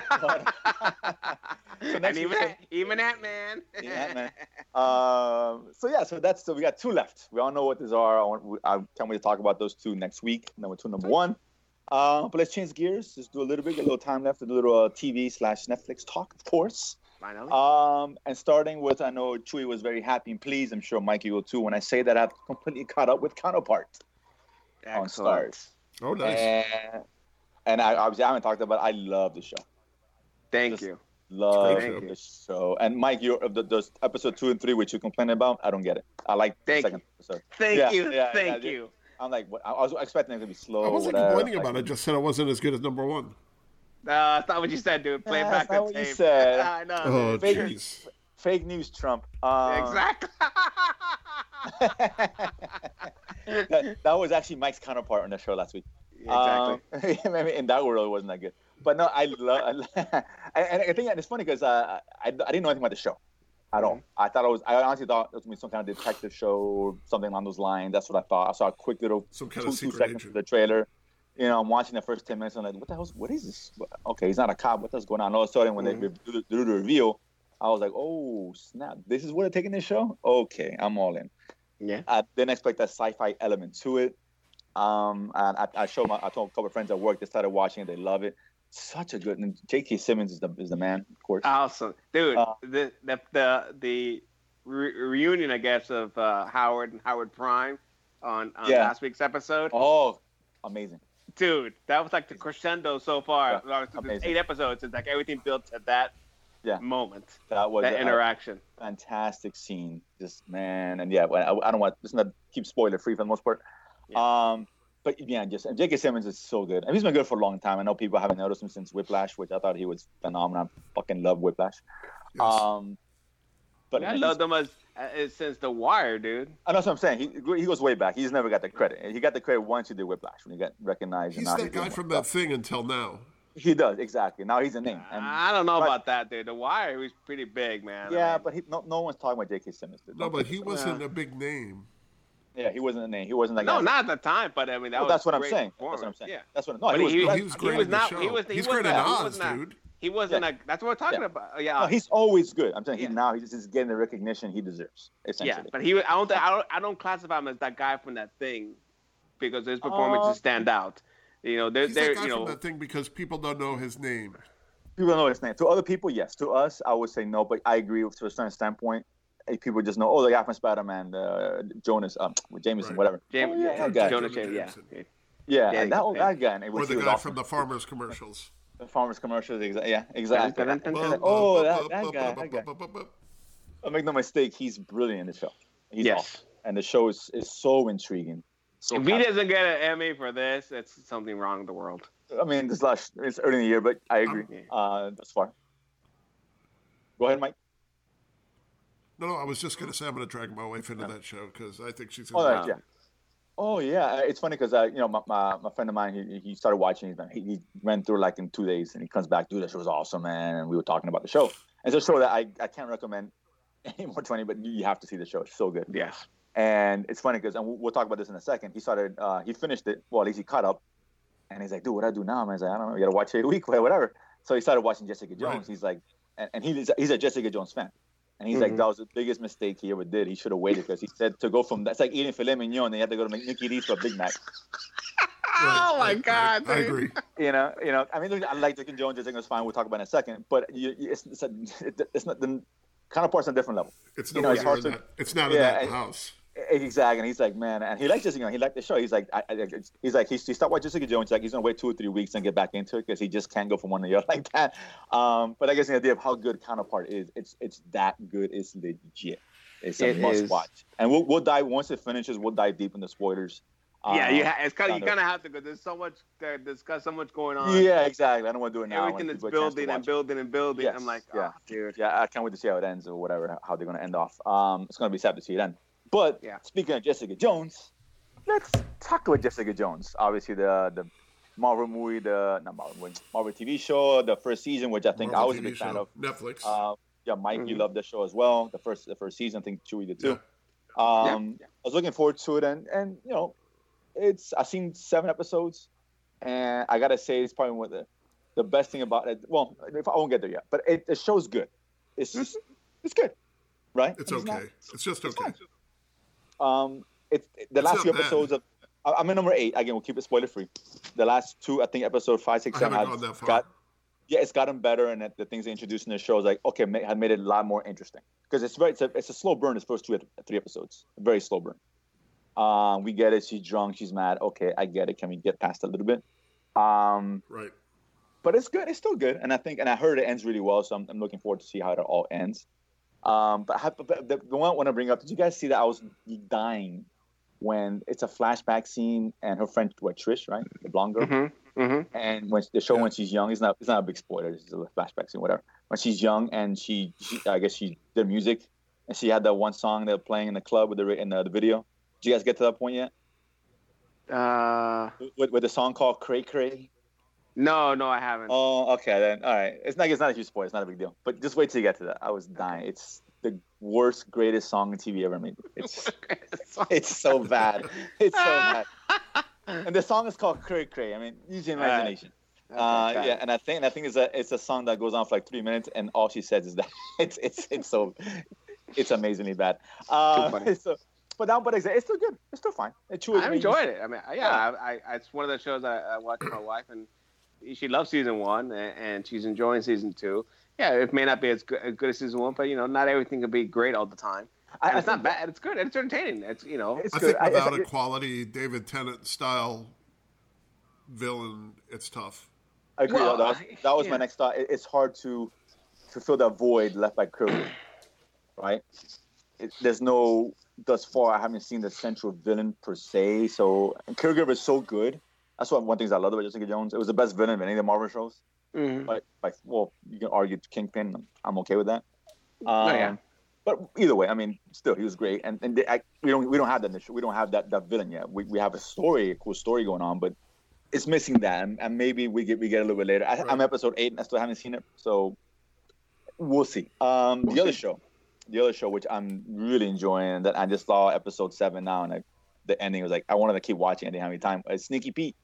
So and next even week- that, even that man. Yeah, man. Um, so yeah, so that's so we got two left. We all know what these are. I, want, I can't wait to talk about those two next week. Number two, number one. Uh, but let's change gears. Just do a little bit, get a little time left, a little uh, T V slash Netflix talk, of course. Finally. Um, and starting with, I know Chewy was very happy and pleased. I'm sure Mikey will too. When I say that I've completely caught up with Counterpart on Excellent. Stars. Oh, nice. And and I obviously I haven't talked about. I love the show. Thank Just you. Love Thank you. the show. And Mike, you the, those episode two and three, which you complaining about, I don't get it. I like the Thank second you. episode. Thank Yeah, you. yeah, Thank yeah, you. I'm like, what? I was expecting it to be slow. I wasn't whatever. complaining Like, about it. I just said it wasn't as good as number one. Uh, that's not what you said, dude. Play it That's back not on what you tape. said. I know. Oh, dude. Fake, jeez. fake news, Trump. Um, Exactly. that, that was actually Mike's counterpart on the show last week. exactly. Um, maybe in that world, it wasn't that good. But no, I love. And I think it's funny because uh, I I didn't know anything about the show at all. I thought it was. I honestly thought it was gonna be some kind of detective show or something along those lines. That's what I thought. I saw a quick little Some kind two, of two secret seconds agent. of the trailer. You know, I'm watching the first ten minutes. I'm like, what the hell? What is this? Okay, he's not a cop. What the hell's going on? All of a sudden, when Mhm. they do the, do the reveal, I was like, oh snap! This is what they're taking this show. Okay, I'm all in. Yeah. I didn't expect that sci-fi element to it. Um, and I, I showed my, I told a couple of friends at work. They started watching it. They love it. Such a good. And J K. Simmons is the is the man, of course. Awesome, dude. Uh, the the the the re- reunion, I guess, of uh, Howard and Howard Prime on, on Yeah. last week's episode. Oh, amazing. Dude, that was like the crescendo so far. Yeah, There's amazing. eight episodes. It's like everything built to that Yeah. moment, That was that a interaction. fantastic scene. Just man, and yeah, I, I don't want this not keep spoiler free for the most part. Yeah. Um, but yeah, just J K. Simmons is so good. And he's been good for a long time. I know people haven't noticed him since Whiplash, which I thought he was phenomenal. I fucking love Whiplash. Yes. Um, but I man, loved he's- him as, as since The Wire, dude. I know what I'm saying. He he goes way back. He's never got the credit. He got the credit once he did Whiplash when he got recognized. He's and now that guy doing from more that stuff. thing until now. He does exactly. Now he's a name. And, I don't know but- about that, dude. The Wire, he was pretty big, man. I yeah, mean, but he, no, no one's talking about J K. Simmons. Dude. No, Don't but take he this- wasn't a big name. Yeah, he wasn't a name. He wasn't like no, that. not at the time, but I mean that Well, was that's what I'm great saying. That's what I'm performance. saying. Yeah. That's what. No, But he was. he, No, great. he was he great was in the not. show. He was. He He's was great in not, he Oz, was not, dude. He wasn't Yeah. a. That's what we're talking Yeah. about. Yeah. No, he's always good. I'm saying Yeah. he now he's just getting the recognition he deserves. Essentially. yeah, but he. I don't. think- I don't. I don't classify him as that guy from that thing, because his performances Uh, stand out. You know, they're. He's they're that guy you know. from that thing because people don't know his name. People don't know his name. To other people, yes. To us, I would say no. But I agree with to a certain standpoint. eh, People just know, oh, the guy from Spider-Man, uh, Jonas, um, Jameson, Right. whatever. James, Oh, yeah, yeah, that guy. Jonah Jonah Jameson, yeah. Jameson. Yeah, Yeah, and that, he's- that guy. And it Or was, the he was guy awesome. from the farmers commercials. The farmers commercials. Exa- yeah, exactly. Dun, dun, dun, dun. Oh, that- that guy, that guy. But make no mistake, he's brilliant in the show. He's Yes. awesome. And the show is, is so intriguing. So If he captivating. doesn't get an Emmy for this, it's something wrong in the world. I mean, this last it's early in the year, but I agree. Um, Uh, thus far. Go ahead, Mike. No, no, I was just going to say I'm going to drag my wife into that show because I think she's Oh, going that, yeah. Oh yeah, it's funny because uh, you know my, my, my friend of mine he, he started watching it. He, he went through like in two days and he comes back, dude, that show was awesome, man. And we were talking about the show. And it's a show that I, I can't recommend anymore to anybody, but you have to see the show. It's so good. Yes. And it's funny because, and we'll, we'll talk about this in a second. He started, uh, he finished it. Well, at least he caught up. And he's like, dude, what do I do now? Man, he's like, I don't know. You got to watch it a week, whatever. So he started watching Jessica Jones. Right. He's like, and, and he's he's a Jessica Jones fan. And he's Mhm. like, that was the biggest mistake he ever did. He should have waited because he said to go from that's like eating filet mignon, and you have to go to Mickey D's for a Big Mac. Oh my I- God! I, I dude. agree. You know, you know. I mean, I like Jessica Jones. Jessica Jones is fine. We'll talk about it in a second. But you, you- it's it's, a, it's not the counterparts on a different level. It's You nowhere know, it's near hard in to- that. It's not in Yeah, that and- house. Exactly. And he's like, man, and he likes Jessica. He liked the show. He's like, I, I, he's like, he, he stopped watching Jessica Jones. He's like, he's gonna wait two or three weeks and get back into it because he just can't go from one to the other like that. Um, but I guess the idea of how good Counterpart is, it's it's that good. It's legit. It's a It must is. watch. And we'll we'll dive once it finishes. We'll dive deep into spoilers. Yeah, Um, you ha- it's kind of you kind of- kind of have to go. There's so much to discuss, so much going on. Yeah, exactly. I don't want to do it now. I want Everything that's people a chance to building and watch it. building and building. Yes, I'm like, yeah. oh, dude. Yeah, I can't wait to see how it ends or whatever, how they're going to end off. Um, it's going to be sad to see it end. But Yeah. speaking of Jessica Jones, let's talk about Jessica Jones. Obviously, the the Marvel movie, the not Marvel movie, Marvel T V show, the first season, which I think Marvel I was T a V big fan show, of. Netflix. Uh, yeah, Mike, you Mhm. loved the show as well. The first the first season, I think Chewie did too. Yeah. Um, I was looking forward to it, and and you know, it's I've seen seven episodes, and I gotta say, it's probably one of the the best thing about it. Well, if I won't get there yet, but it, the show's good. It's just, it's good, right? it's not- okay. It's just it's okay. fine. Um, it's the It's last not few bad. episodes of. I- I'm in number eight again. We'll keep it spoiler free. The last two, I think, episode five, six, I seven, haven't have gone that far. got yeah, it's gotten better, and that the things they introduced in the show is like okay, ma- have made it a lot more interesting because it's very it's a, it's a slow burn. This first two three episodes, very slow burn. Um, we get it. She's drunk. She's mad. Okay, I get it. Can we get past a little bit? Um, Right. but it's good. It's still good, and I think, and I heard it ends really well. So I'm, I'm looking forward to see how it all ends. Um, but, I, but the, the one I want to bring up, did you guys see that I was dying when it's a flashback scene and her friend, what, Trish, right, the blonde girl, Mm-hmm. Mm-hmm. and when the show Yeah. when she's young, it's not it's not a big spoiler. It's a flashback scene, whatever. When she's young and she, she I guess she did music, and she had that one song they're playing in the club with the in the, the video. Did you guys get to that point yet? Uh, With, with the song called "Cray Cray." no, no, I haven't. Oh, okay then. All right. It's not. It's not a huge spoiler. It's not a big deal. But just wait till you get to that. I was dying. It's the worst, greatest song on T V ever made. It's it's so bad. It's so bad. And the song is called "Cray Cray." I mean, use your imagination. Okay, Uh, got yeah, it. and I think I think it's a it's a song that goes on for like three minutes, and all she says is that it's it's it's so it's amazingly bad. Uh, Too funny. so, but now, but it's it's still good. It's still fine. It truly I enjoyed it. I mean, yeah, Yeah. I, I, it's one of the shows I, I watch with my wife, and she loves season one, and, and she's enjoying season two. Yeah, it may not be as good, as good as season one, but you know, not everything can be great all the time. I- And I it's not think- bad. It's good. It's entertaining. It's you know, It's I good. think I- without I- a quality David Tennant style villain, it's tough. I agree. Well, that was, that was yeah. my next thought. It, it's hard to to fill that void left by Kruger, right? It, there's no thus far. I haven't seen the central villain per se. So and Kruger was so good. That's one one thing I love about Jessica Jones. It was the best villain of any of the Marvel shows. mhm. But like, well, you can argue Kingpin. I'm okay with that. Um, Oh, yeah. But either way, I mean, still, he was great. And and they, I, we don't we don't have that in the show. We don't have that, that villain yet. We we have a story, a cool story going on, but it's missing that. And, and maybe we get we get a little bit later. I, Right. I'm episode eight, and I still haven't seen it, so we'll see. Um, We'll the other see. show, the other show, which I'm really enjoying, that I just saw episode seven now, and I, the ending was like I wanted to keep watching. I didn't have any time. It's Sneaky Pete.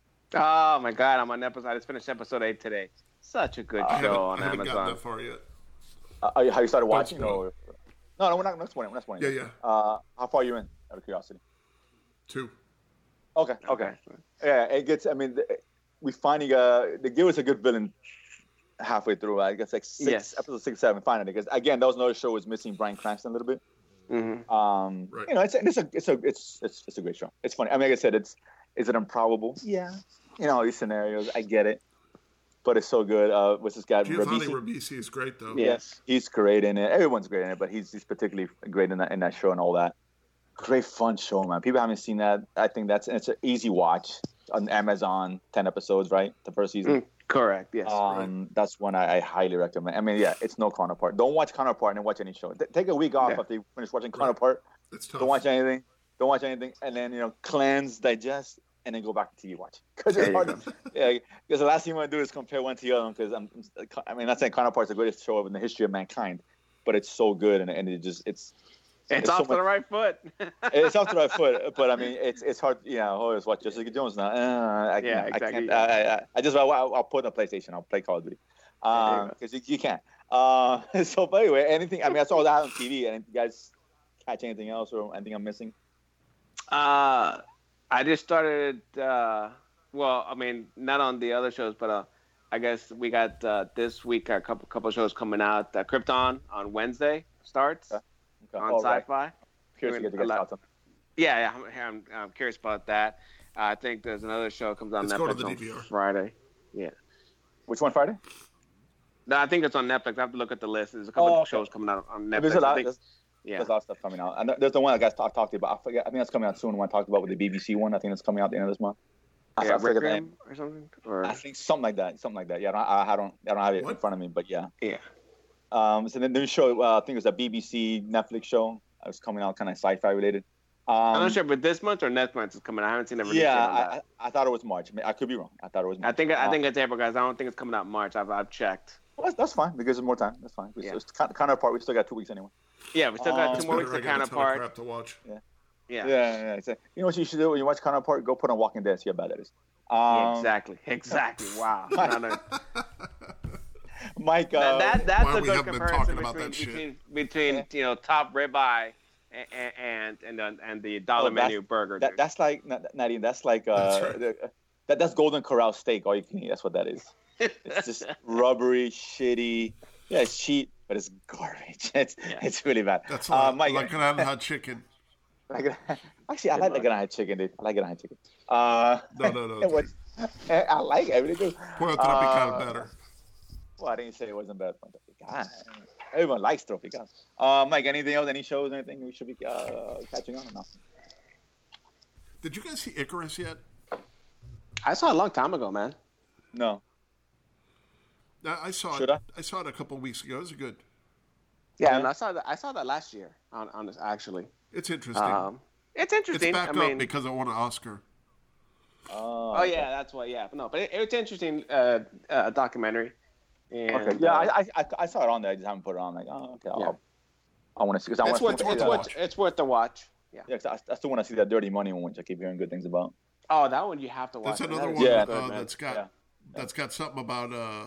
Oh my God, I'm on episode. I just finished episode eight today. Such a good Uh, I haven't, show I on haven't gotten Amazon. that far yet. Uh, are you- how you started watching? spoil Or... No, no, we're not. We're not spoiling. We're not spoiling. Yeah, yeah. Uh, how far are you in? Out of curiosity. Two. Okay, okay. Yeah, it gets. I mean, the- we finally uh, they give us a good villain halfway through. I guess like six, Yes. episode six, seven. Finally, because again, that was another show was missing Bryan Cranston a little bit. Mm-hmm. Um, Right. you know, it's a, it's a it's a it's it's it's a great show. It's funny. I mean, like I said, it's is it improbable? Yeah. You know, these scenarios, I get it, but it's so good. Uh, what's this guy? Giovanni Ribisi? Ribisi is great, though. Yeah. Yes. He's great in it. Everyone's great in it, but he's he's particularly great in that in that show and all that. Great fun show, man. People haven't seen that. I think that's it's an easy watch on Amazon. Ten episodes, right? The first season. Mm, correct. Yes. Um, that's one I, I highly recommend. I mean, yeah, it's no Counterpart. Don't watch Counterpart and then watch any show. T- take a week off Yeah. after you finish watching Counterpart. It's tough. Don't watch anything. Don't watch anything, and then you know cleanse, digest, and then go back to T V watch. Because There it's you hard. go. Yeah, because the last thing you want to do is compare one to the other. Because I'm, I mean, not saying Counterpart's the greatest show in the history of mankind, but it's so good, and, and it just it's it's it's off so to the much- right foot. it's off the right foot. But I mean, it's it's hard. You know, always watch Jessica Jones now. Uh, I can't, Yeah, I exactly. can't. I, I, I just I'll, I'll put it on PlayStation. I'll play Call of Duty. There you Um, go. because you, you can't. Uh, so, but anyway, anything. I mean, that's all I have on T V. And you guys catch anything else or anything I'm missing? Uh, I just started. Uh, well, I mean, not on the other shows, but uh, I guess we got uh, this week a couple couple shows coming out. Uh, Krypton on Wednesday starts Okay. Okay. on All right. Sci-Fi. Curious to get I you mean, guys' a thoughts on. Yeah, yeah, I'm, I'm, I'm curious about that. Uh, I think there's another show comes on Let's go to Netflix the on D V R. Friday. Yeah. Which one Friday? No, I think it's on Netflix. I have to look at the list. There's a couple Oh, of okay. shows coming out on Netflix. There's a lot. I think, There's, yeah. there's a lot of stuff coming out. And there's the one I guys talked talked to you about. I forget. I think that's coming out soon. One I talked about with the B B C one. I think it's coming out at the end of this month. I, Yeah, I forget the Requiem name. or something. Or I think something like that. Something like that. Yeah, I don't. I, I don't. I don't have it in What? front of me, but yeah. yeah. Um, so the new show, uh, I think it was a B B C Netflix show. It was coming out kind of sci-fi related. Um, I'm not sure, but this month or next month is coming. I haven't seen the release Yeah, date on that. I, I I thought it was March. I, mean, I could be wrong. I thought it was. March. I think I Uh, think it's April, guys. I don't think it's coming out March. I've I've checked. well, that's, that's fine because there's more time. That's fine. We, Yeah. It's kind of counterpart. We still got two weeks anyway. Yeah, we still got Um, two more weeks Better, to I got a ton of counterpart. crap to watch. Yeah. Yeah, yeah. yeah. It's a- you know what you should do when you watch Counterpart? Go put on Walking Dead. See how bad that is. Um, Yeah, exactly. Exactly. Wow. No, no. Mike. Uh, That, that that's Why a we good haven't been comparison talking about between that shit. between, between Yeah. you know top ribeye and and and and, and the dollar Oh, that's- menu burger. that, dude. that's like not, not even. That's like uh, That's right. the, that that's Golden Corral steak. All you can eat. That's what that is. It's just rubbery, shitty. Yeah, it's cheap, but it's garbage. It's Yeah. it's really bad. That's uh, like, Mike. like an hot chicken. Like, actually, I Good like luck. Lagrange chicken, dude. I like Lagrange chicken. Uh, No, no, no. and what, I like it. I really do. Puerto Uh, Tropical better. Well, I didn't say it wasn't bad. God, everyone likes Tropical. Uh, Mike, anything else? Any shows? Anything we should be uh, catching on or not? Did you guys see Icarus yet? I saw it a long time ago, man. No. I I saw Should it. I? I saw it a couple weeks ago. It was good. Yeah, Yeah. and I saw that. I saw that last year. On, on this, actually, It's interesting. um, it's it's interesting. back I up mean, because it won an Oscar. Oh, oh yeah, that's what. Yeah, no, but it, it's interesting uh, uh, documentary. And, Okay. Yeah, uh, I, I I I saw it on there. I just haven't put it on. Like, oh, okay. I'll, Yeah. I want to see because I it's want worth to it's see worth that. it's worth the watch. Yeah. Yeah, 'cause I, I still want to see that Dirty Money one, which I keep hearing good things about. Oh, that one you have to watch. That's man. another That one is Yeah. good, uh, man. that's got Yeah. that's got something about uh,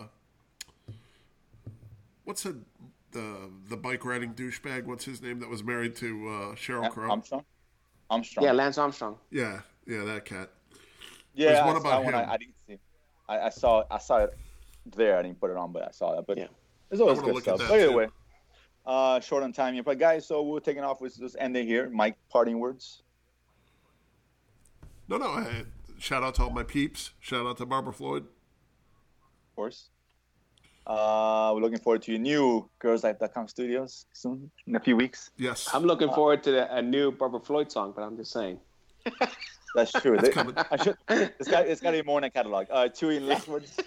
what's the the the bike riding douchebag? What's his name that was married to uh, Cheryl Yeah, Crow? Armstrong. Armstrong. Yeah, Lance Armstrong. Yeah, yeah, that cat. Yeah, There's I one saw about that one. him. I, I didn't see. I, I saw. I saw it there. I didn't put it on, but I saw that. But Yeah. there's always I wanna good look at stuff. that, But either too. way, uh, short on time here. But guys, so we're taking off. We're just ending here. Mike, parting words. No, no. I, shout out to all my peeps. Shout out to Barbara Floyd. Of course. Uh, we're looking forward to your new girls life dot com studios soon in a few weeks. Yes, I'm Uh, looking forward to the, a new Barbara Floyd song, but I'm just saying. That's true. They- coming. I should. It's got. It's got to be more in a catalog. Uh, Chewy and last words.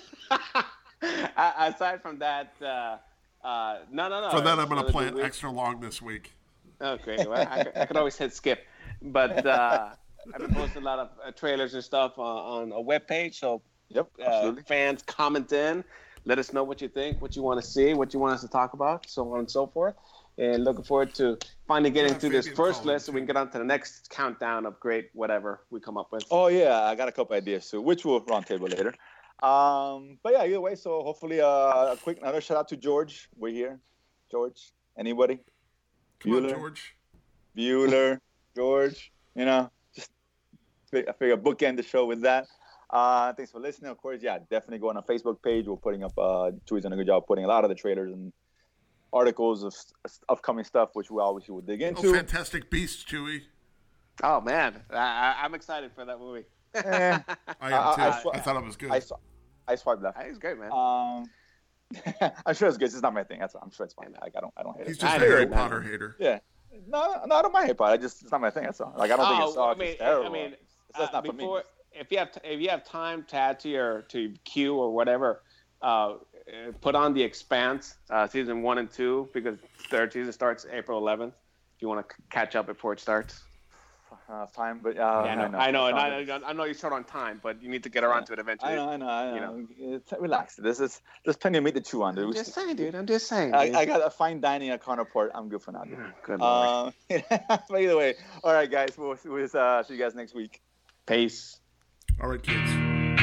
A- Aside from that, uh, uh, no, no, no. For that, I'm it's going to another play good it week. extra long this week. Okay, well, I, could- I could always hit skip, but uh, I've been posting a lot of uh, trailers and stuff on, on a webpage, so Yep. uh, Absolutely. fans comment in, let us know what you think, what you want to see, what you want us to talk about, so on and so forth. And looking forward to finally getting Yeah, through this Fabian first Collins, list so we can get on to the next countdown of great whatever we come up with. Oh yeah, I got a couple ideas too, which we'll roundtable later. Um, but yeah, either way, so hopefully uh, a quick another shout out to George. We're here, George. Anybody? Come on, Bueller. George. Bueller, George. You know, just fi- I figure bookend the show with that. Uh, thanks for listening. Of course, yeah, definitely go on our Facebook page. We're putting up. Uh, Chewy's done a good job putting a lot of the trailers and articles of s- upcoming stuff, which we obviously will dig Oh, into. Fantastic Beasts, Chewy. Oh man, I, I, I'm excited for that movie. Eh, I am I- too. I I, sw- thought it was good. I, sw- I swiped left. He's great, man. Um, I'm sure it's good. It's just not my thing. That's I'm sure it's fine. Like I don't, I don't hate He's it. just I a know, Harry man. Potter hater. Yeah. No, no, I don't mind Harry Potter. I just it's not my thing. That's all. Like I don't think it's, Oh, oh, I mean, it's terrible. I mean, It's just uh, not for me. before, if you have t- if you have time to add to your to queue or whatever, uh, uh, put on The Expanse uh, season one and two because third season starts April eleventh. If you want to c- catch up before it starts. Uh, time, but uh, Yeah, I know, I know, and It's not- I, I know you're short on time, but you need to get around to it eventually. I know, I know, I you know. It's, relax. This is there's plenty of meat to chew on, dude. I'm We just still- saying, dude. I'm just saying. I, dude. I got a fine dining at Counterport. I'm good for now, dude. Good lord. Um, but either way, all right, guys. We'll, we'll uh, see you guys next week. Peace. All right, kids.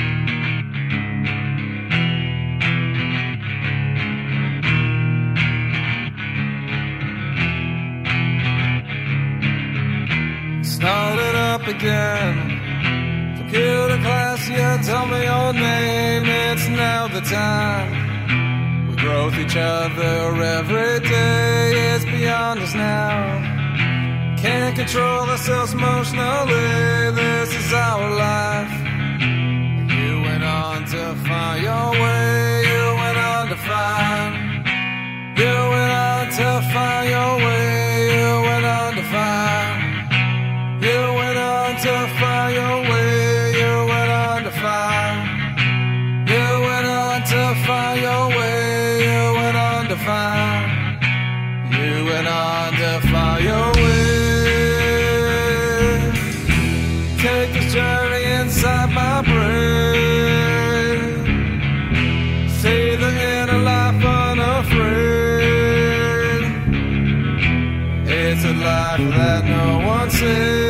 Start it up again. Computer class, yeah, tell me your name. It's now the time. We grow with each other every day. It's beyond us now. Can't control ourselves emotionally. This is our life. You went on to find your way. You went on to find. You went on to find your way. You went on to find. You went on to find your way. You went on to find. You went on to find your way. You went on to find. You went on to find your way. Take this journey inside my brain. See the inner life unafraid. It's a life that no one sees.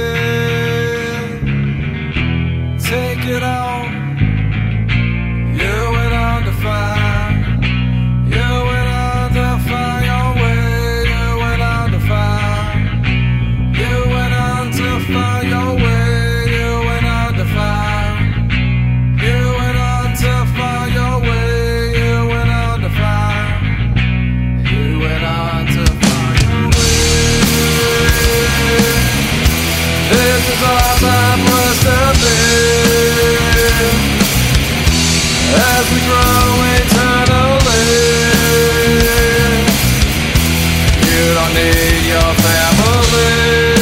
Take it on. You went on to find. You went on to find your way. You went on to find. as we grow eternally. You don't need your family.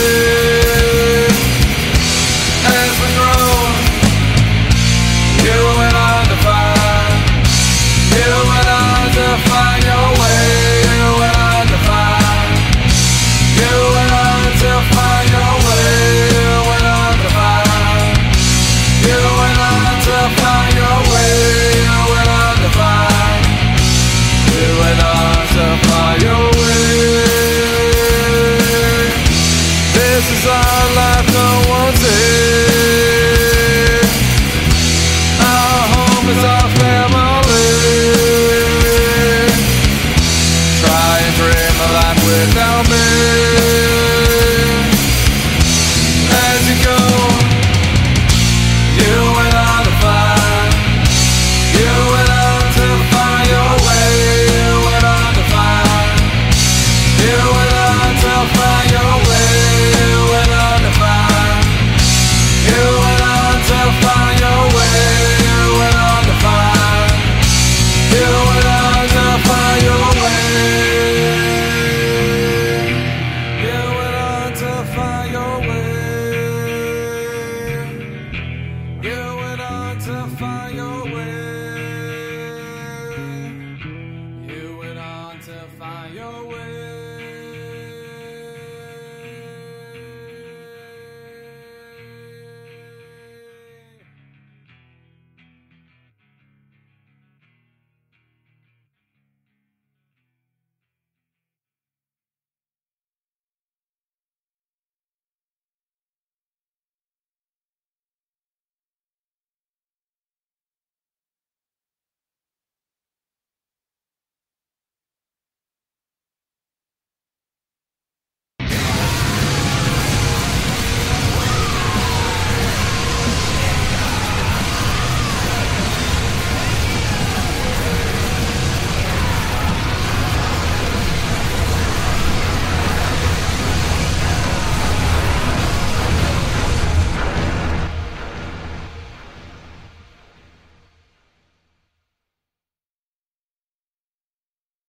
As we grow, you and I define, you and I define your way, you and I define, you and I define your way, you and I define, you and I define your way, you and I define, you and I define your way. This is our life, no one's here. Our home is our